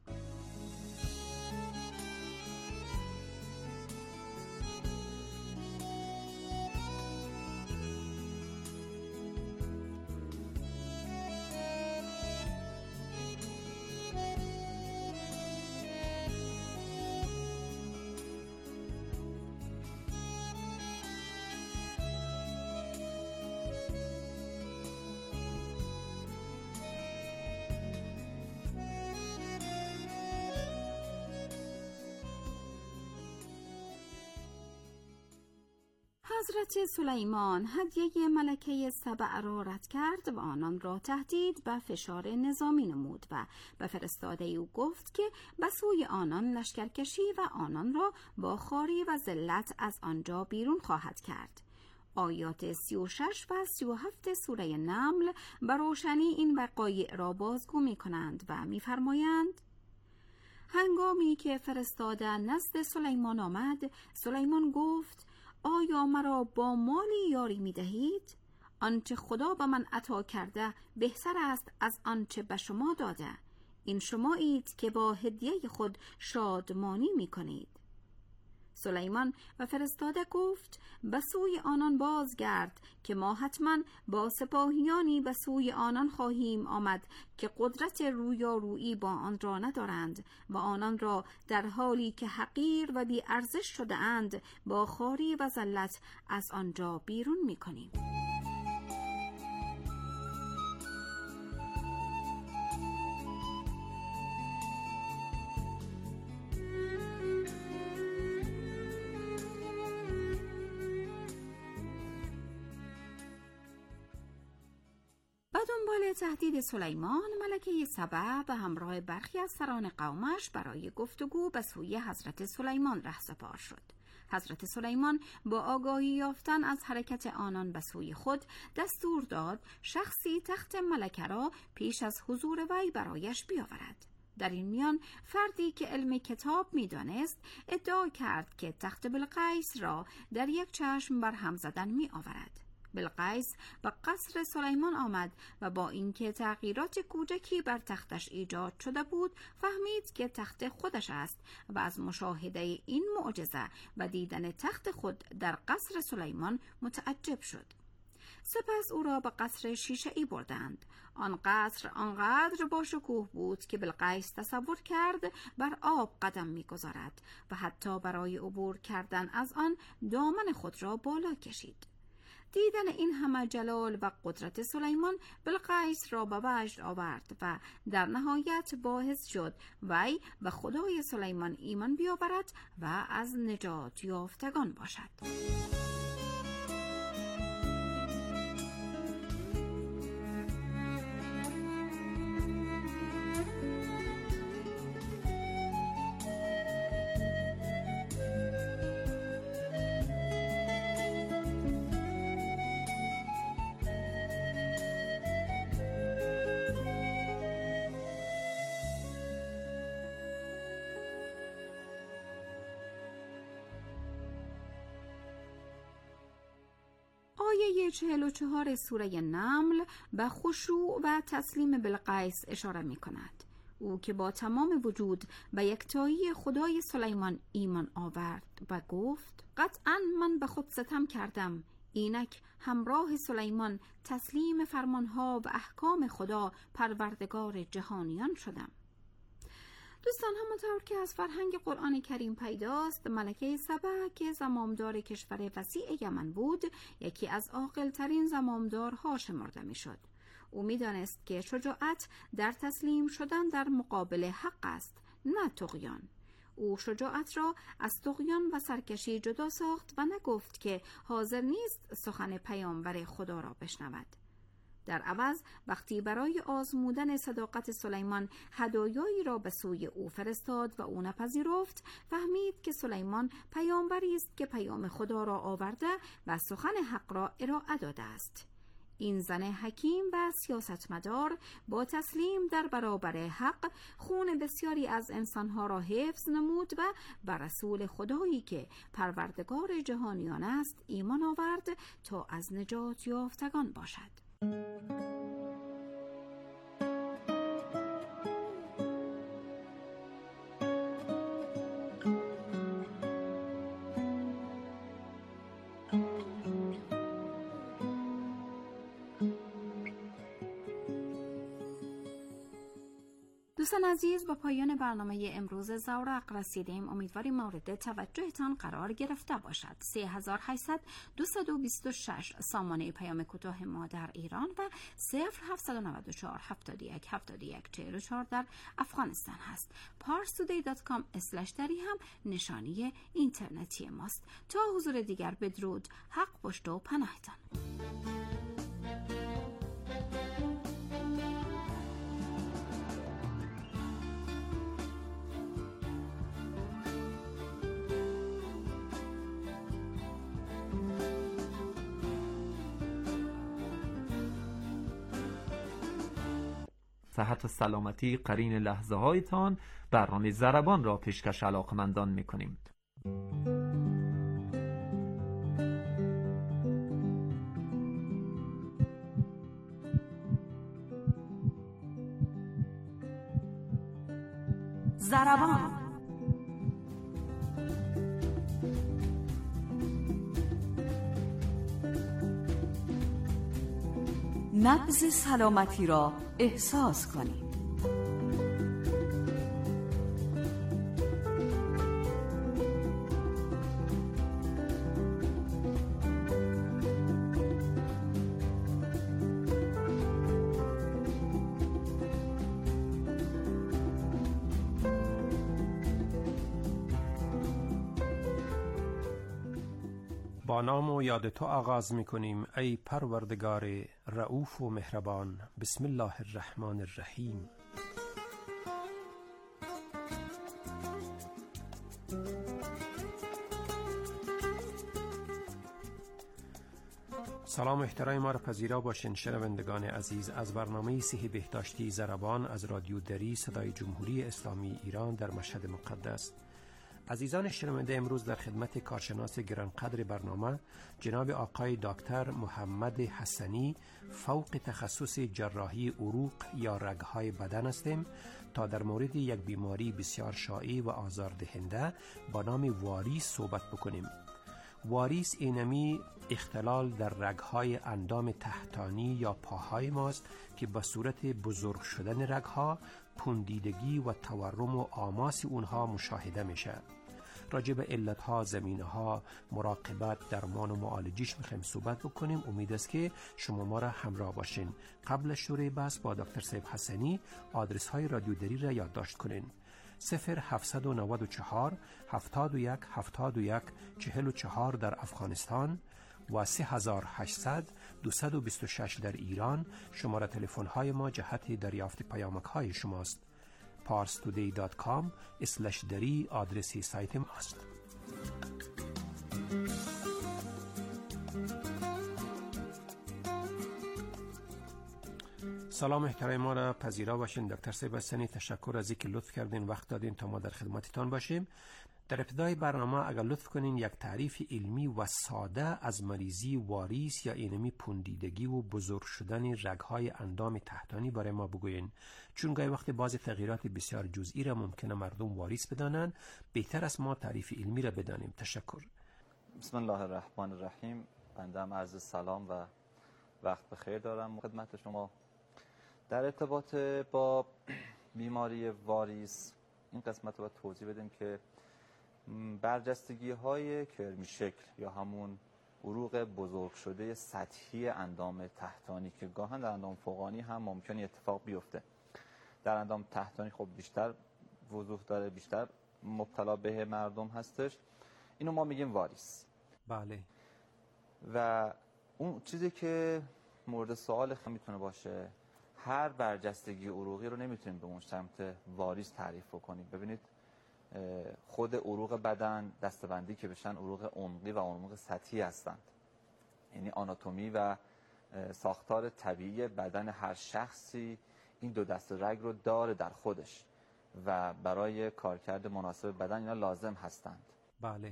Speaker 6: حضرت سلیمان هدیه ملکه سبع را رد کرد و آنان را تهدید به فشار نظامی نمود و به فرستاده او گفت که به سوی آنان لشکرکشی و آنان را با خواری و ذلت از آنجا بیرون خواهد کرد. آیات سی و شش و سی و هفت سوره نمل به روشنی این وقایع را بازگو می کنند و می فرمایند: هنگامی که فرستاده نزد سلیمان آمد، سلیمان گفت: آیا مرا با مالی یاری می دهید؟ آنچه خدا به من عطا کرده بهتر است از آنچه به شما داده. این شمایید که با هدیه خود شادمانی می کنید. سلیمان و فرستاده گفت: به سوی آنان بازگرد که ما حتما با سپاهیانی به سوی آنان خواهیم آمد که قدرت رویارویی با آن را ندارند و آنان را در حالی که حقیر و بی ارزش شده اند با خواری و ذلت از آنجا بیرون می کنیم. با دنبال تهدید سلیمان، ملکه سبع به همراه برخی از سران قومش برای گفتگو به سوی حضرت سلیمان رهسپار شد. حضرت سلیمان با آگاهی یافتن از حرکت آنان به سوی خود دستور داد شخصی تخت ملکه را پیش از حضور وی برایش بیاورد. در این میان فردی که علم کتاب می دانست ادعا کرد که تخت بلقیس را در یک چشم بر هم زدن می آورد. بلقیس به قصر سلیمان آمد و با اینکه تغییرات کوچکی بر تختش ایجاد شده بود، فهمید که تخت خودش است و از مشاهده این معجزه و دیدن تخت خود در قصر سلیمان متعجب شد. سپس او را به قصر شیشه‌ای بردند. آن قصر آنقدر با شکوه بود که بلقیس تصور کرد بر آب قدم می‌گذارد و حتی برای عبور کردن از آن دامن خود را بالا کشید. دیدن این همه جلال و قدرت سلیمان بلقیس را به وجد آورد و در نهایت باعث شد وی به خدای سلیمان ایمان بیاورد و از نجات یافتگان باشد. آیه چهل و چهار سوره نمل به خشوع و تسلیم بالقیس اشاره می کند. او که با تمام وجود به یکتایی خدای سلیمان ایمان آورد و گفت قطعاً من به خود ستم کردم، اینک همراه سلیمان تسلیم فرمانها و احکام خدا پروردگار جهانیان شدم. دوستان، همونطور که از فرهنگ قرآن کریم پیداست، ملکه سبع که زمامدار کشور وسیع یمن بود، یکی از عاقل‌ترین زمامدارها شمرده می‌شد. او می‌دانست که شجاعت در تسلیم شدن در مقابل حق است، نه طغیان. او شجاعت را از طغیان و سرکشی جدا ساخت و نگفت که حاضر نیست سخن پیامبر خدا را بشنود. در عوض وقتی برای آزمودن صداقت سلیمان هدایایی را به سوی او فرستاد و او نپذیرفت، فهمید که سلیمان پیامبری است که پیام خدا را آورده و سخن حق را ارائه داده است. این زن حکیم و سیاستمدار با تسلیم در برابر حق خون بسیاری از انسانها را حفظ نمود و بر رسول خدایی که پروردگار جهانیان است ایمان آورد تا از نجات یافتگان باشد. دوستان عزیز، با پایان برنامه امروز زورق رسیدیم. امیدواریم مورد توجهتان قرار گرفته باشد. سه هزار و هشتصد دویست و بیست و شش سامانه پیام کوتاه ما در ایران و صفر هفتصد و نود و چهار هفتاد و یک هفتاد و یک چهل و چهار در افغانستان هست. پارس تودی دات کام اسلش دری هم نشانی اینترنتی ماست. تا حضور دیگر بدرود، حق پشت و پناهتان.
Speaker 3: صحت و سلامتی قرین لحظه هایتان. برنامه ضربان را پیشکش علاقمندان میکنیم.
Speaker 2: ضربان نبض سلامتی را احساس کنید.
Speaker 10: با نام و یاد تو آغاز می کنیم ای پروردگار رؤوف و مهربان. بسم الله الرحمن الرحیم. سلام و احترام ما را پذیرا باشین شنوندگان عزیز از برنامه صحی بهداشتی ضربان از رادیو دری صدای جمهوری اسلامی ایران در مشهد مقدس. عزیزان شنونده، امروز در خدمت کارشناس گرانقدر برنامه جناب آقای دکتر محمد حسنی فوق تخصص جراحی عروق یا رگ‌های بدن هستیم تا در مورد یک بیماری بسیار شایع و آزاردهنده با نام واریس صحبت بکنیم. واریس اینمی اختلال در رگ‌های اندام تحتانی یا پاهای ماست که به صورت بزرگ شدن رگ‌ها، پوندیدگی و تورم و آماس اونها مشاهده میشه. راجع به علتها، زمینه‌ها، مراقبت، درمان و معالجیش میخوایم صحبت بکنیم. امید است که شما ما را همراه باشین. قبل شروع بحث با دکتر صاحب حسنی آدرس های رادیو دری را یادداشت کنین. صفر هفتصد و نود و چهار هفتاد و یک هفتاد و یک چهل و چهار در افغانستان و سه هزار و هشتصد دویست و بیست و شش در ایران. شماره تلفن های ما جهت دریافت پیامک های شماست. پارس تودی دات کام اسلش دری آدرسی سایت ماست. سلام احترام ما را پذیرا باشین. دکتر صاحب حسنی، تشکر از اینکه لطف کردین وقت دادین تا ما در خدمتتان باشیم. در ابتدای برنامه اگر لطف کنین یک تعریف علمی و ساده از مریضی واریس یا اینمی پوندیدگی و بزرگ شدن رگ‌های اندام تحتانی برای ما بگوین، چون گاهی وقت بعضی تغییرات بسیار جزئی را ممکنه مردم واریس بدانند. بهتر است ما تعریف علمی را بدانیم. تشکر.
Speaker 11: بسم الله الرحمن الرحیم. بنده هم عرض سلام و وقت بخیر دارم خدمت شما. در ارتباط با بیماری واریس این قسمت رو باید توضیح بدیم که برجستگی های کرمی شکل یا همون عروق بزرگ شده سطحی اندام تحتانی که گاهن در اندام فوقانی هم ممکنه اتفاق بیفته، در اندام تحتانی خب بیشتر وضوح داره، بیشتر مبتلا به مردم هستش، اینو ما میگیم واریس.
Speaker 10: بله.
Speaker 11: و اون چیزی که مورد سوال خیلی میتونه باشه، هر برجستگی عروقی رو نمیتونیم به اون سمت واریس تعریف کنیم. ببینید خود عروق بدن دسته‌بندی که بشن عروق عمقی و عروق سطحی هستند، یعنی آناتومی و ساختار طبیعی بدن هر شخصی این دو دسته رگ رو داره در خودش و برای کارکرد مناسب بدن اینا لازم هستند.
Speaker 10: بله.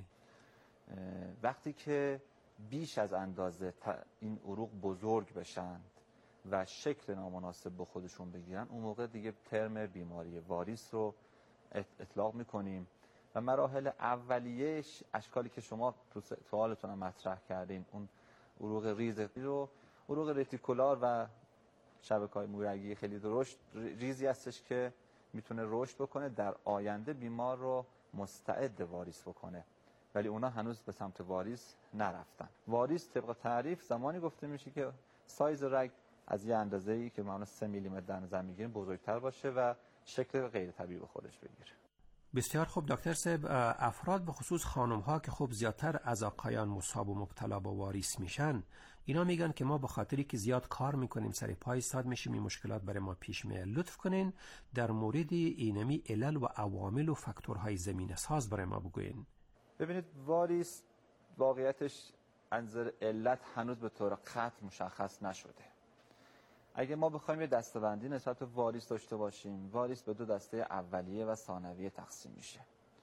Speaker 11: وقتی که بیش از اندازه این عروق بزرگ بشن و شکل نامناسب به خودشون بگیرن، اون موقع دیگه ترم بیماری واریس رو اطلاق میکنیم و مراحل اولیه‌اش اشکالی که شما تو سوالتون هم مطرح کردین، اون عروق ریز رو عروق ریتیکولار و شبکه‌های مویرگی خیلی درشت ریزی هستش که میتونه رشد بکنه در آینده بیمار رو مستعد واریس بکنه، ولی اونا هنوز به سمت واریس نرفتن. واریس طبق تعریف زمانی گفته میشه که سایز رگ از یه اندازه‌ای که معمولا سه میلیمتر در نظر میگیریم بزرگتر باشه و شکل غیر طبیعی به خودش بگیره.
Speaker 10: بسیار خوب دکتر صاحب، افراد به خصوص خانم ها که خب زیادتر از آقایان مصاب و مبتلا با واریس میشن، اینا میگن که ما به خاطری که زیاد کار میکنیم سر پای ایستاد میشیم این مشکلات برای ما پیش میاد. لطف کنین در مورد اینمی علل و عوامل و فاکتورهای زمینه ساز برای ما بگوین.
Speaker 11: ببینید واریس واقعیتش انظر علت هنوز به طور قطع مشخص نشده. اگه ما بخوایم یه دسته‌بندی نسبت به واریس داشته باشیم، واریس به دو دسته اولیه و ثانویه تقسیم میشه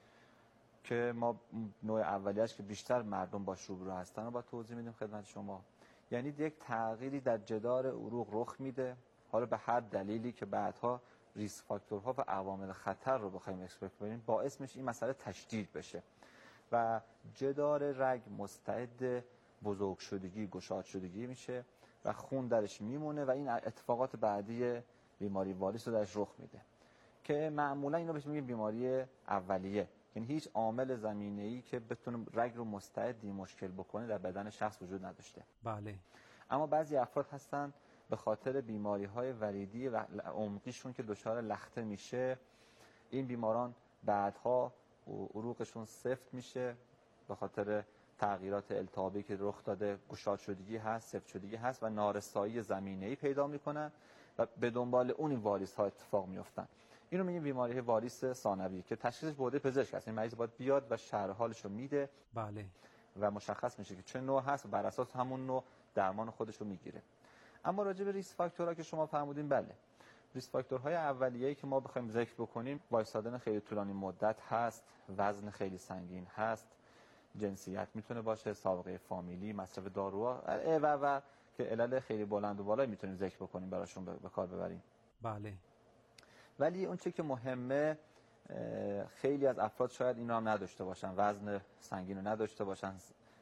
Speaker 11: که ما نوع اولیه‌اش که بیشتر مردم باش روبرو هستن رو با توضیح میدیم خدمت شما. یعنی یک تغییری در جدار عروق رخ میده، حالا به هر دلیلی که بعدها ریسک فاکتورها و عوامل خطر رو بخوایم اکسپکت کنیم باعث میشه این مسئله تشدید بشه و جدار رگ مستعد بزرگ شدگی، گشاد شدگی میشه و خون درش میمونه و این اتفاقات بعدی بیماری واریس رو درش رخ میده که معمولا اینو بهش میگیم بیماری اولیه، یعنی هیچ عامل زمینه‌ای که بتونه رگ رو مستعد مشکل بکنه در بدن شخص وجود نداشته.
Speaker 10: بله.
Speaker 11: اما بعضی افراد هستن به خاطر بیماری‌های وریدی و عمقیشون که دچار لخته میشه، این بیماران بعدها عروقشون سفت میشه به خاطر تغییرات التهابی که رخ داده، گشاد شدگی هست، سفت شدگی هست و نارسایی زمینه‌ای پیدا میکنن و به دنبال اون این واریس ها اتفاق میافتن. اینو میگیم بیماری واریس ثانوی که تشخیصش بوده پزشک است. این مریض باید بیاد و شرح حالش رو میده.
Speaker 10: بله.
Speaker 11: و مشخص میشه که چه نوع هست و بر اساس همون نوع درمان خودش رو میگیره. اما راجع به ریسک فاکتورها که شما فرمودین، بله، ریسک فاکتورهای اولیه‌ای که ما بخوایم ذکر بکنیم، وایسادن خیلی طولانی مدت هست، وزن خیلی سنگین هست، جنسیت میتونه باشه، سابقه فامیلی، مصرف داروها و و که علل خیلی بلند و بالایی میتونیم ذکر بکنیم براشون به کار ببریم.
Speaker 10: بله.
Speaker 11: ولی اون چه که مهمه، خیلی از افراد شاید این رو هم نداشته باشن، وزن سنگین رو نداشته باشن،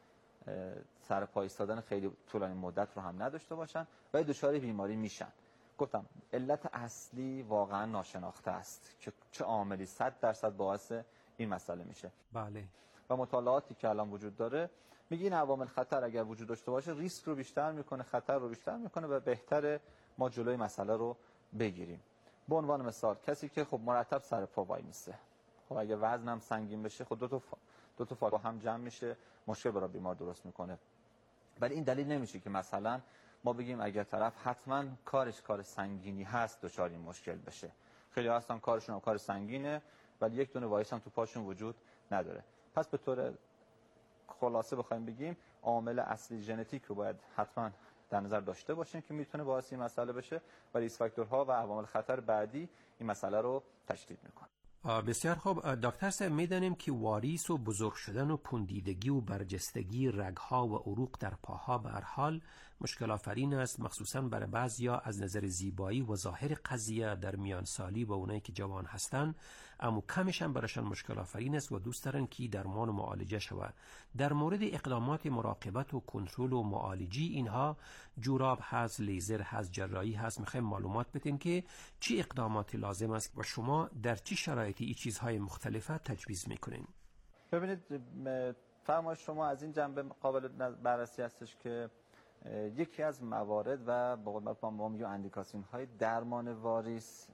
Speaker 11: سر پا ایستادن خیلی طولانی مدت رو هم نداشته باشن و دچار بیماری میشن. گفتم علت اصلی واقعا ناشناخته است که چه عاملی صد درصد باعث این مسئله میشه.
Speaker 10: بله.
Speaker 11: و مطالعاتی که الان وجود داره میگه این عوامل خطر اگر وجود داشته باشه ریسک رو بیشتر میکنه، خطر رو بیشتر میکنه و بهتره ما جلوی مسئله رو بگیریم. به عنوان مثال کسی که خب مرتب سر پا وای میسه، خب اگه وزنم سنگین بشه خب دو تا فا... دو تا فاکتور هم جمع میشه، مشکل برای بیمار درست میکنه. ولی این دلیل نمیشه که مثلا ما بگیم اگر طرف حتما کارش کار سنگینی هست دچار این مشکل بشه. خیلی هستن کارشون هم کار سنگینه ولی یک دونه وایس هم تو پاشون وجود نداره. پس به طور خلاصه بخوایم بگیم عامل اصلی ژنتیک رو باید حتما در نظر داشته باشیم که میتونه باعث این مسئله بشه و ریسک فاکتورها و عوامل خطر بعدی این مسئله رو تشدید میکنه.
Speaker 10: بسیار خوب دکتر صاحب، میدانیم که واریس و بزرگ شدن و پوندیدگی و برجستگی رگها و عروق در پاها به هر حال مشکل آفرین است، مخصوصا برای بعضیا از نظر زیبایی و ظاهر قضیه در میان سالی و اونایی که جوان هستند، اما کمش هم برایشان مشکل آفرین است و دوست دارن که درمان و معالجه شود. در مورد اقدامات مراقبت و کنترل و معالجی اینها جوراب هست، لیزر هست، جراحی هست، میخوایم معلومات بدین که چی اقداماتی لازم است و شما در چی شرایطی این چیزهای مختلفه تجویز میکنین؟
Speaker 11: ببینید، فرمایش شما از این جنبه قابل بررسی هستش که یکی از موارد و به قول معروف ما میگیم اندیکاسیون های درمان واریس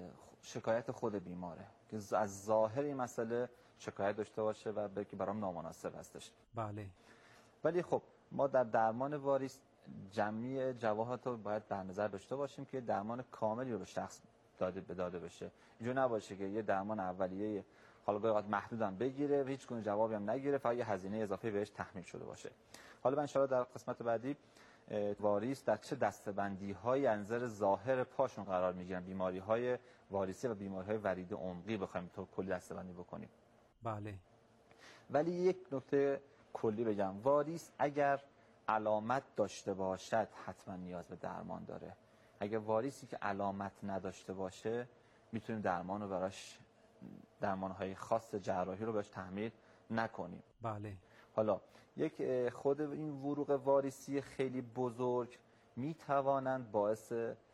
Speaker 11: شکایت خود بیماره که از ظاهر این مسئله شکایت داشته باشه و بگه برام نامناسب هستش.
Speaker 10: بله.
Speaker 11: ولی خب ما در درمان واریس جمعی جواهرات رو باید در نظر داشته باشیم که درمان کاملی رو به شخص داده به داده بشه. اینجوری نباشه که یه درمان اولیه حالا گاهی اوقات محدودم بگیره و هیچ گونه جوابی هم نگیره، فقط یه هزینه اضافه بهش تحمیل شده باشه. حالا من ان شاءالله در قسمت بعدی واریس در چه دسته‌بندی‌های از نظر ظاهر پاشون قرار می‌گیرن، بیماری‌های واریسی و بیماری‌های ورید عمقی بخوایم تو کلی دسته‌بندی بکنیم.
Speaker 10: بله.
Speaker 11: ولی یک نکته کلی بگم، واریس اگر علامت داشته باشد حتما نیاز به درمان داره. اگر واریسی که علامت نداشته باشه میتونیم درمان رو براش درمان‌های خاص جراحی رو براش تحمیل نکنیم.
Speaker 10: بله.
Speaker 11: حالا یک خود این وروق واریسی خیلی بزرگ میتوانند باعث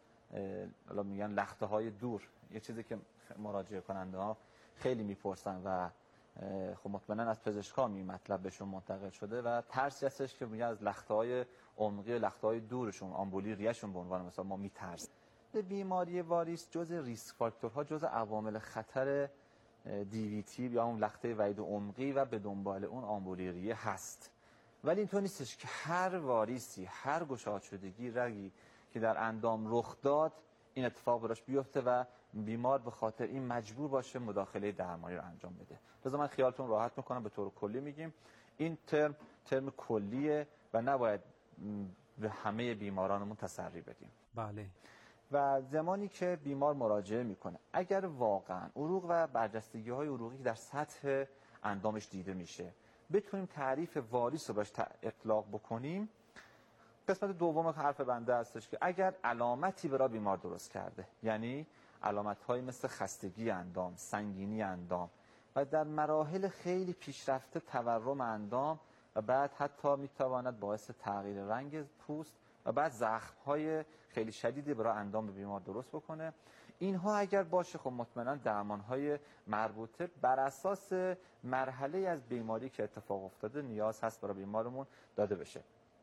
Speaker 11: حالا میگن لخته های دور، یه چیزی که مراجعه کننده ها خیلی میپرسن و خب مطمئنا از پزشکان این مطلب بهشون منتقل شده و ترسی هستش که میگن از لخته های عمقی و لخته های دورشون، آمبولی ریهشون به عنوان مثلا ما میترسیم. بیماری واریس جز ریسک فاکتورها، جز عوامل خطر دیویتی یا اون لخته ورید عمقی و به دنبال اون آمبولی ریه هست. ولی اینطور نیستش که هر واریسی، هر گشاد شدگی رگی که در اندام رخ داد این اتفاق براش بیفته و بیمار به خاطر این مجبور باشه مداخله درمانی رو انجام بده. لذا من خیالتون راحت میکنم، به طور کلی میگیم این ترم ترم کلیه و نباید به همه بیمارانمون تسری بدیم.
Speaker 10: بله.
Speaker 11: و زمانی که بیمار مراجعه میکنه اگر واقعا عروق و برجستگی های عروقی که در سطح اندامش دیده میشه بتونیم تعریف واریس رو باش اطلاق بکنیم، قسمت دوم حرف بنده هستش که اگر علامتی برای بیمار درست کرده، یعنی علامت‌هایی مثل خستگی اندام، سنگینی اندام و در مراحل خیلی پیشرفته تورم اندام و بعد حتی میتواند باعث تغییر رنگ پوست و بعد زخم‌های خیلی شدیدی برای اندام بیمار درست بکنه، اینها اگر باشه خب مطمئنا درمان‌های مربوطه بر اساس مرحله از بیماری که اتفاق افتاده نیاز هست برای بیمارمون داده بشه.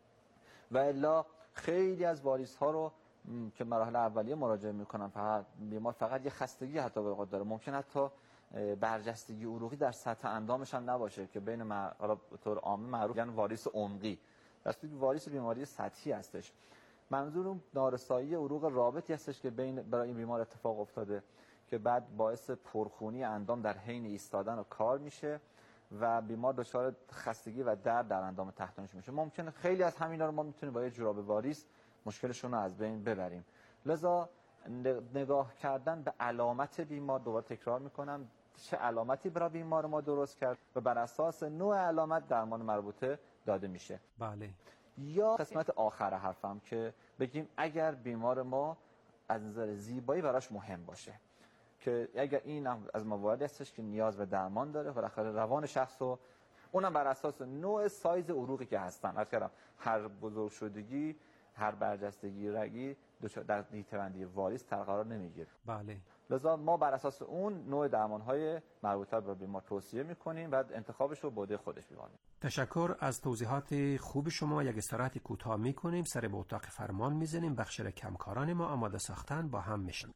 Speaker 11: و الا خیلی از واریس‌ها رو که مراحل اولیه مراجعه میکنن فقط بیمار فقط یه خستگی حتی به اوقات داره، ممکن حتی برجستگی عروقی در سطح اندامش هم نباشه که بین مر... حالا به طور عام معروف یعنی واریس عمقی، دست واریس بیماری سطحی هستش. منظور اون نارسایی عروق رابطی هستش که بین برای این بیمار اتفاق افتاده که بعد باعث پرخونی اندام در حین ایستادن و کار میشه و بیمار دچار خستگی و درد در اندام تحتانش میشه. ممکنه خیلی از همینا رو ما میتونیم با یه جوراب واریس مشکلشون رو از بین ببریم. لذا نگاه کردن به علامت بیمار، دوباره تکرار میکنم، چه علامتی برای بیمار ما درست کرد و بر اساس نوع علامت درمان مربوطه داده میشه.
Speaker 10: بله.
Speaker 11: یا قسمت آخر حرفم که بگیم اگر بیمار ما از نظر زیبایی براش مهم باشه که اگر این از مواردی هستش که نیاز به درمان داره، بالاخره روان شخص رو اونم بر اساس نوع سایز عروقی که هستن، عرض کردم هر بزرگ شدگی، هر برجستگی رگی در دیته‌بندی واریس قرار نمیگیره.
Speaker 10: بله.
Speaker 11: لذا ما بر اساس اون نوع درمان‌های مربوطه به بیمار توصیه می‌کنیم و انتخابش رو به عهده خودش می‌ذاریم.
Speaker 10: تشکر از توضیحات خوب شما. یک استراحت کوتاه می‌کنیم، سر به اتاق فرمان می‌زنیم، بخش را کمکاران ما آماده ساختن با هم میشن.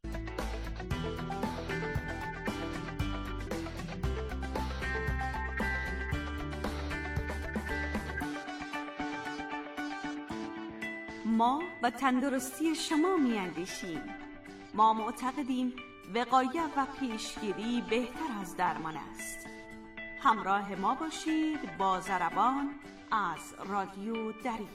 Speaker 5: ما و تندرستی شما می‌اندیشیم. ما معتقدیم وقایت و پیشگیری بهتر از درمان است. همراه ما باشید با ضربان از رادیو دری.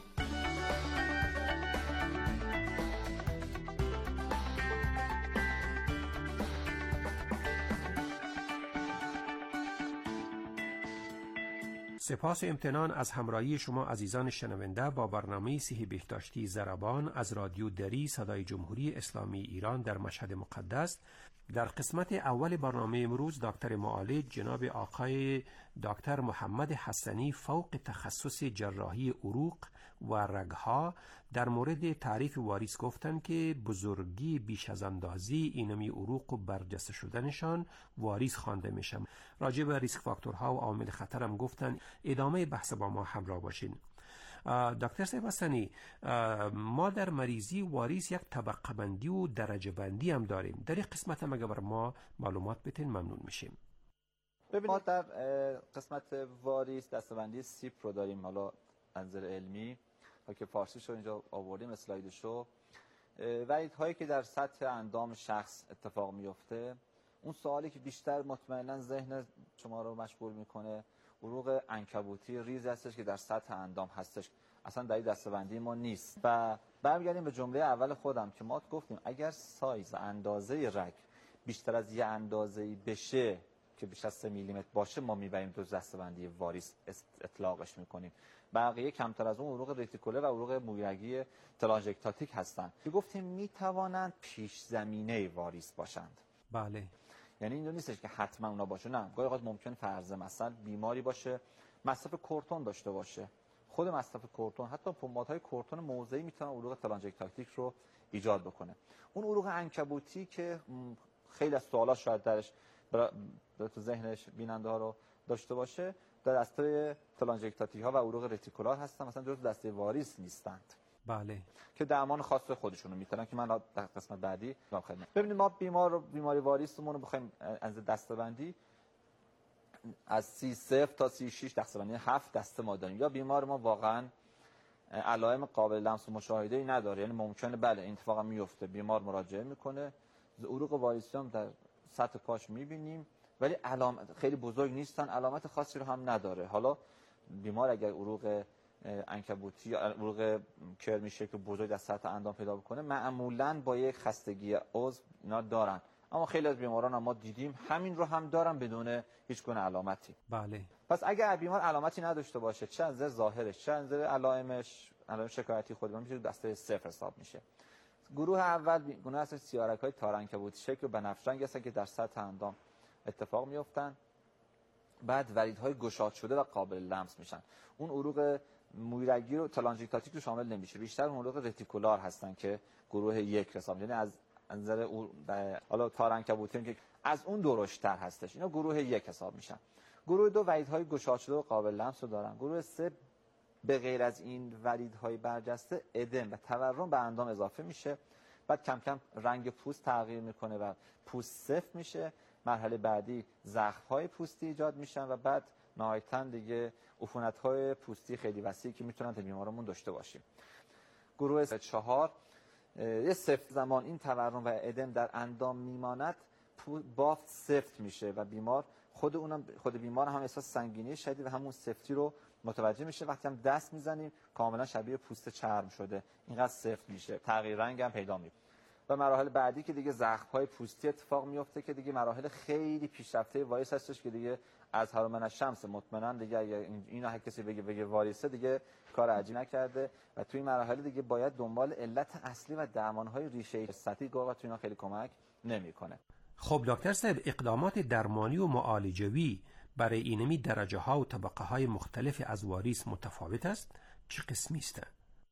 Speaker 10: سپاس و امتنان از همراهی شما عزیزان شنونده با برنامه صحی بهداشتی ضربان از رادیو دری صدای جمهوری اسلامی ایران در مشهد مقدس. در قسمت اول برنامه امروز دکتر معالج جناب آقای دکتر محمد حسنی فوق تخصص جراحی عروق و رگها در مورد تعریف واریس گفتند که بزرگی بیش از اندازی اینمی عروق و برجسته شدنشان واریس خوانده میشن. راجع به ریسک فاکتورها و عوامل خطر هم گفتن. ادامه بحث با ما همراه باشین. دکتر صاحب حسنی، ما در مریضی واریس یک طبقه بندی و درجه بندی هم داریم. در این قسمت هم اگر بر ما معلومات بتین ممنون میشیم.
Speaker 11: ببینید ما در قسمت واریس دسته‌بندی سیپ رو داریم، حالا انظر علمی که فارسیش رو اینجا آوردیم اسلایدشو. وریدهایی که در سطح اندام شخص اتفاق میفته، اون سوالی که بیشتر مطمئنا ذهن شما رو مشغول میکنه عروق عنکبوتی ریز هستش که در سطح اندام هستش، اصلا در دسته‌بندی ما نیست. و برمیگردیم به جمله اول خودم که ما گفتیم اگر سایز اندازه رگ بیشتر از یه اندازه‌ای بشه که بیشتر از سه میلیمتر باشه، ما میبریم تو دسته‌بندی واریس اطلاقش میکنیم. بقیه کمتر از اون عروق ریتیکوله و عروق مویرگی تلانژکتاتیک هستند که گفتیم میتوانند پیش زمینه واریس باشند.
Speaker 10: بله،
Speaker 11: یعنی این نیستش که حتما اونا باشه، نه، گاهی اوقات ممکن فرض مثلا بیماری باشه مصرف کورتون داشته باشه، خود مصرف کورتون، حتی پمادهای کورتون موضعی میتونه عروق تلانژکتاتیک رو ایجاد بکنه. اون عروق عنکبوتی که خیلی از سوالات شاید درش برای تو ذهنش بیننده ها رو داشته باشه، در دسته تلانژکتاتیک ها و عروق رتیکولار هستن، مثلا جزو دسته واریس نیستند.
Speaker 10: بله،
Speaker 11: که درمان خاص خودشونو میتونن که من در قسمت بعدی میام خدمت. ببینید ما بیمار رو بیماری واریسمون رو بخوایم از دسته‌بندی از سی صفر تا سی شش دسته‌بندی هفت دسته ما داریم. یا بیمار ما واقعا علائم قابل لمس و مشاهده‌ای نداره، یعنی ممکنه بله این اتفاق میفته، بیمار مراجعه میکنه، عروق واریسی هم در سطح پاش میبینیم ولی علامت خیلی بزرگ نیستن، علامت خاصی رو هم نداره. حالا بیمار اگر عروق عنکبوتی یا عروق کرمی شکل بزرگ در سطح اندام پیدا بکنه، معمولاً با یک خستگی عضو اینا دارن، اما خیلی از بیماران هم ما دیدیم همین رو هم دارن بدون هیچ گونه علامتی.
Speaker 10: بله.
Speaker 11: پس اگر بیمار علامتی نداشته باشه، چه از نظر ظاهرش چه از نظر علائمش، علائم شکایتی خود ما میشه دسته صفر حساب میشه. گروه اول گروه هست سیارک‌های تارعنکبوتی شکل و بنفش رنگ هستن که در سطح اندام اتفاق میافتن. بعد وریدهای گشاد شده و قابل لمس میشن. اون عروق مویرگی رو تلانژکتاتیک رو شامل نمیشه، بیشتر اون عروق رتیکولار هستن که گروه یک حساب، یعنی از نظر حالا تارعنکبوتی که از اون درشتر هستش، اینا گروه یک حساب میشن. گروه دو وریدهای گشاد شده و قابل لمس رو دارن. گروه سه به غیر از این وریدهای برجسته ادم و تورم به اندام اضافه میشه، بعد کم کم رنگ پوست تغییر میکنه و پوست سفت میشه. مرحله بعدی زخم‌های پوستی ایجاد میشن و بعد نهایتاً دیگه عفونت‌های پوستی خیلی وسیعی که میتونن تا بیمارمون داشته باشیم. گروه چهار یه سفت زمان این تورم و ادم در اندام میماند، بافت سفت میشه و بیمار خود اونم خود بیمار هم احساس سنگینی شدید و همون سفتی رو متوجه میشه. وقتی هم دست میزنیم کاملا شبیه پوست چرم شده، اینقدر سفت میشه، تغییر رنگ هم پیدا میکنه. و مراحل بعدی که دیگه زخم‌های پوستی اتفاق میفته که دیگه مراحل خیلی پیشرفته واریس هستش که دیگه از هرمن الشمس مطمئنا دیگه اینا هر کسی بگه بگه واریسه دیگه کار عجیب نکرده و توی مراحل دیگه باید دنبال علت اصلی و درمان‌های ریشه سطحی گفت تو اینا خیلی کمک نمی‌کنه.
Speaker 10: خب دکتر صاحب، اقدامات درمانی و معالجوی برای اینمی درجه‌ها و طبقه‌های مختلف از واریس متفاوت است؟ چه قسمی است؟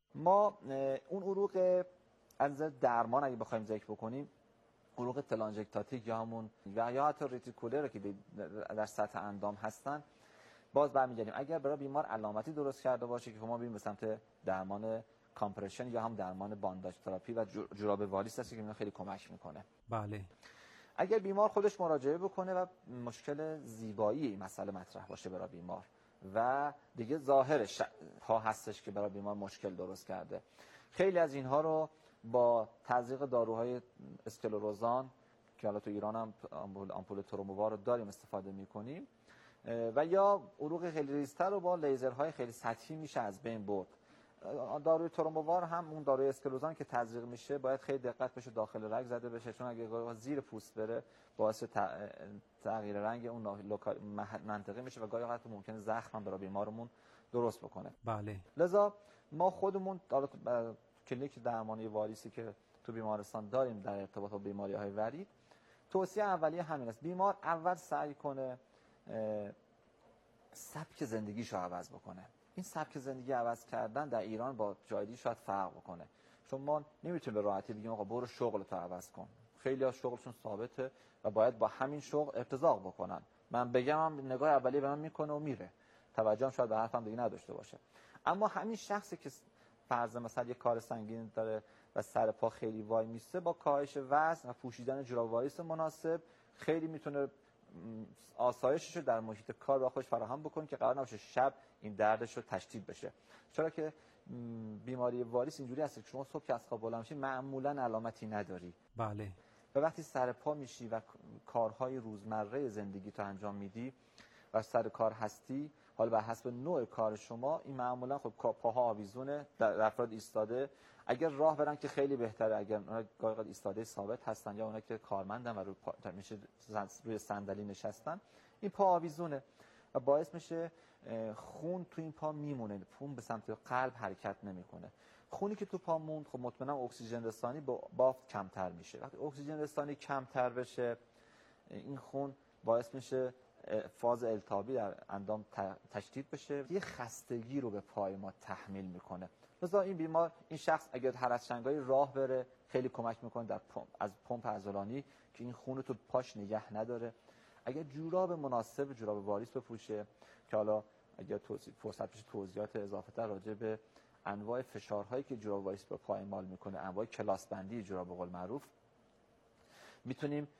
Speaker 11: ما اون عروق از درمان اگه بخوایم ذکر بکنیم، عروق تلانژکتاتیک یا همون و یا حتی ریتیکولر که در سطح اندام هستن، باز برمیگردیم اگر برای بیمار علامتی درست کرده باشه که ما بریم به سمت درمان کامپرشن یا هم درمان بانداژ تراپی و جوراب واریس هست که اینا خیلی کمک میکنه.
Speaker 10: بله.
Speaker 11: اگر بیمار خودش مراجعه بکنه و مشکل زیبایی این مسئله مطرح باشه برای بیمار و دیگه ظاهرش ها هستش که برای بیمار مشکل درست کرده، خیلی از اینها رو با تزریق داروهای اسکلروزان که حالا تو ایران هم آمپول آمپول ترومووا رو داریم استفاده میکنیم و یا عروق خیلی ریزتر رو با لیزرهای خیلی سطحی میشه از بین برد. داروی ترومبووار هم اون داروی اسکلوزان که تزریق میشه باید خیلی دقت بشه داخل رگ زده بشه، چون اگه زیر پوست بره باعث تغییر رنگ اون منطقه میشه و گاهی اوقات ممکنه زخم هم برای بیمارمون درست بکنه.
Speaker 10: بله.
Speaker 11: لذا ما خودمون کلینیک درمانی واریسی که تو بیمارستان داریم در ارتباط با بیماری‌های ورید، توصیه اولیه همین است: بیمار اول سعی کنه سبک زندگیشو عوض بکنه. این سبک زندگی عوض کردن در ایران با جای شاید فرق بکنه، چون ما نمیتونیم به راحتی بگیم آقا برو شغلتو عوض کن. خیلی از شغلشون ثابته و باید با همین شغل ارتزاق بکنن. من بگم هم نگاه اولیه به من میکنه و میره، توجه هم شاید به حرفم دیگه نداشته باشه. اما همین شخصی که فرض مثلا یه کار سنگین داره و سر پا خیلی وای میسته، با کاهش وزن و پوشیدن جوراب واریس مناسب خیلی میتونه آسایشش رو در محیط کار با خودش فراهم بکنه که قرار نباشه شب این دردش رو تشدید بشه. چرا که بیماری واریس اینجوری هست که شما صبح که از خواب بلند میشی معمولا علامتی نداری.
Speaker 10: بله.
Speaker 11: و وقتی سر پا میشی و کارهای روزمره زندگی تو انجام میدی و سر کار هستی، حالا بر حسب نوع کار شما این معمولا خب پاها آویزونه، در افراد ایستاده اگر راه برن که خیلی بهتره، اگر اونا گاهی ایستاده ثابت هستن یا اونا که کارمندن و روی پا... میشه روی صندلی نشستن، این پا آویزونه و باعث میشه خون تو این پا میمونه، خون به سمت قلب حرکت نمیکنه. خونی که تو پا موند خب مطمئنا اکسیژن رسانی با بافت کمتر میشه. وقتی اکسیژن رسانی کمتر بشه این خون باعث میشه فاز التهابی در اندام تشدید بشه، یه خستگی رو به پای ما تحمیل میکنه. لذا این بیمار، این شخص اگر هر از شنگای راه بره خیلی کمک میکنه در پمپ، از پمپ عضلانی که این خون رو تو پاش نگه نداره. اگر جوراب مناسب، جوراب واریس بپوشه که حالا اگر فرصت بشه توضیحات اضافه تر راجع به انواع فشارهایی که جوراب واریس به پای مال میکنه، انواع کلاس بندی جوراب به قول معروف، میتونیم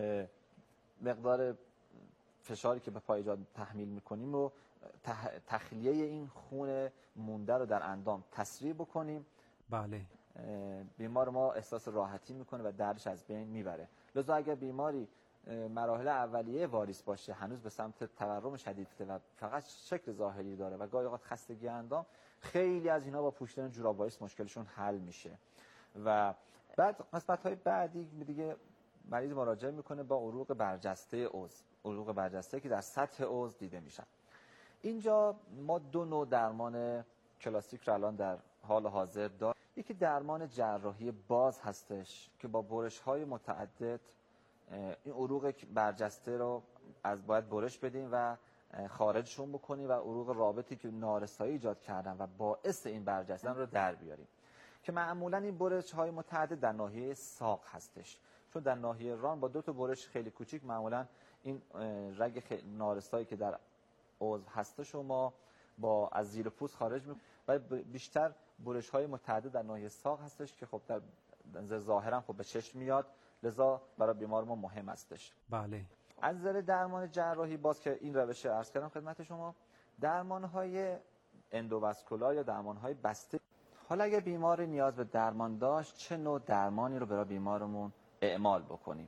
Speaker 11: مقدار فشاری که به پای ایجاد تحمیل میکنیم و تخلیه این خون مونده رو در اندام تسریع بکنیم.
Speaker 10: بله.
Speaker 11: بیمار ما احساس راحتی میکنه و دردش از بین میبره. لذا اگر بیماری مراحل اولیه واریس باشه، هنوز به سمت تورم شدید و فقط شکل ظاهری داره و گاهی اوقات خستگی اندام، خیلی از اینا با پوشیدن جوراب واریس مشکلشون حل میشه. و بعد قسمت‌های بعدی دیگه مریض مراجعه میکنه با عروق برجسته عضو، عروق برجسته که در سطح عضو دیده میشن. اینجا ما دو نوع درمان کلاسیک رو الان در حال حاضر داریم. یکی درمان جراحی باز هستش که با برش‌های متعدد این عروق برجسته رو از باید برش بدیم و خارجشون بکنیم و عروق رابطی که نارسایی ایجاد کردن و باعث این برجستن رو در بیاریم، که معمولا این برش‌های متعدد در ناحیه ساق هستش، چون در ناحیه ران با دو تا برش خیلی کوچیک معمولا این رگ نارسایی که در عضو هستش و ما با از زیر پوست خارج می‌کنیم و بیشتر برش‌های متعدد در ناحیه ساق هستش که خب در ظاهرا خب به چشم میاد، لذا برای بیمار ما مهم هستش.
Speaker 10: بله.
Speaker 11: از نظر درمان جراحی باز که این روش عرض کردم خدمت شما، درمان‌های اندوواسکولار یا درمان‌های بسته. حالا اگه بیمار نیاز به درمان داشت، چه نوع درمانی رو برای بیمارمون اعمال بکنیم؟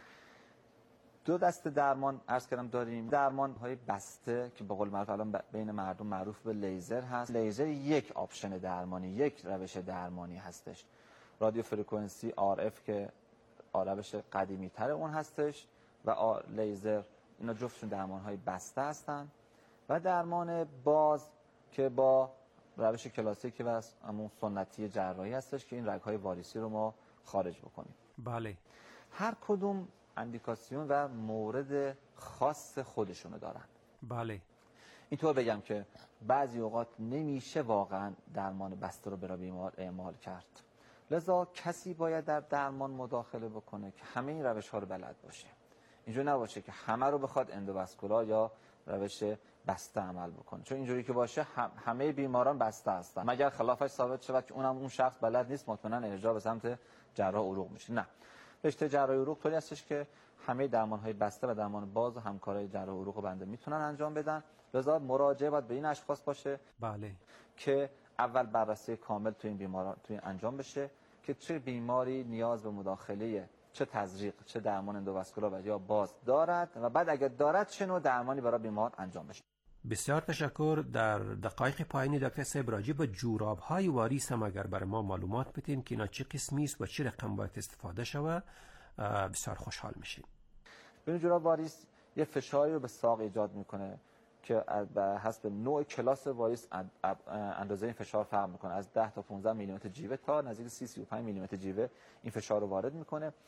Speaker 11: دو دسته درمان عرض کردم داریم. درمان‌های بسته که به قول معروف الان بین مردم معروف به لیزر هست. لیزر یک آپشن درمانی، یک روش درمانی هستش. رادیو فرکانسی آر اف که روش قدیمی تر اون هستش و لیزر، اینا جفتشون درمان‌های بسته هستن. و درمان باز که با روش کلاسیکی و همون سنتی جراحی هستش که این رگ‌های واریسی رو ما خارج بکنیم.
Speaker 10: بله.
Speaker 11: هر کدوم اندیکاسیون و مورد خاص خودشونو دارن.
Speaker 10: بله.
Speaker 11: اینطور بگم که بعضی اوقات نمیشه واقعا درمان بسته رو برای بیمار اعمال کرد، لذا کسی باید در درمان مداخله بکنه که همه این روش ها رو بلد باشه. اینجوری نباشه که همه رو بخواد اندوواسکولار یا روش بسته عمل بکنه، چون اینجوری که باشه هم همه بیماران بسته هستن، مگر خلافش ثابت شود که اونم اون شخص بلد نیست، مطمئنا ارجاع به سمت جراح عروق میشه. نه، رشته جراحی عروق طوری هستش که همه درمان‌های بسته و درمان باز و همکارای جراح عروق بنده میتونن انجام بدن. لذا مراجعه باید به این اشخاص باشه.
Speaker 10: بله.
Speaker 11: که اول بررسی کامل تو این بیماران تو این انجام بشه که چه بیماری نیاز به مداخله چه تزریق چه درمان اندوواسکولار یا باز دارد و بعد اگر دارد چه نوع درمانی برای بیمار انجام بشه.
Speaker 10: بسیار تشکر. در دقایق پایانی دکتر صاحب راجع به جوراب های واریس هم اگر برای ما معلومات بدین که اینا چه قسمی است و چه رقم باید استفاده شوه بسیار خوشحال میشیم.
Speaker 11: ببین جوراب واریس یه فشاری رو به ساق ایجاد میکنه که به حسب نوع کلاس واریس اندازه این فشار فرق میکنه. از ده تا پانزده میلیمتر جیوه تا نزدیک سی تا سی و پنج میلیمتر جیوه این فشار رو وارد میکنه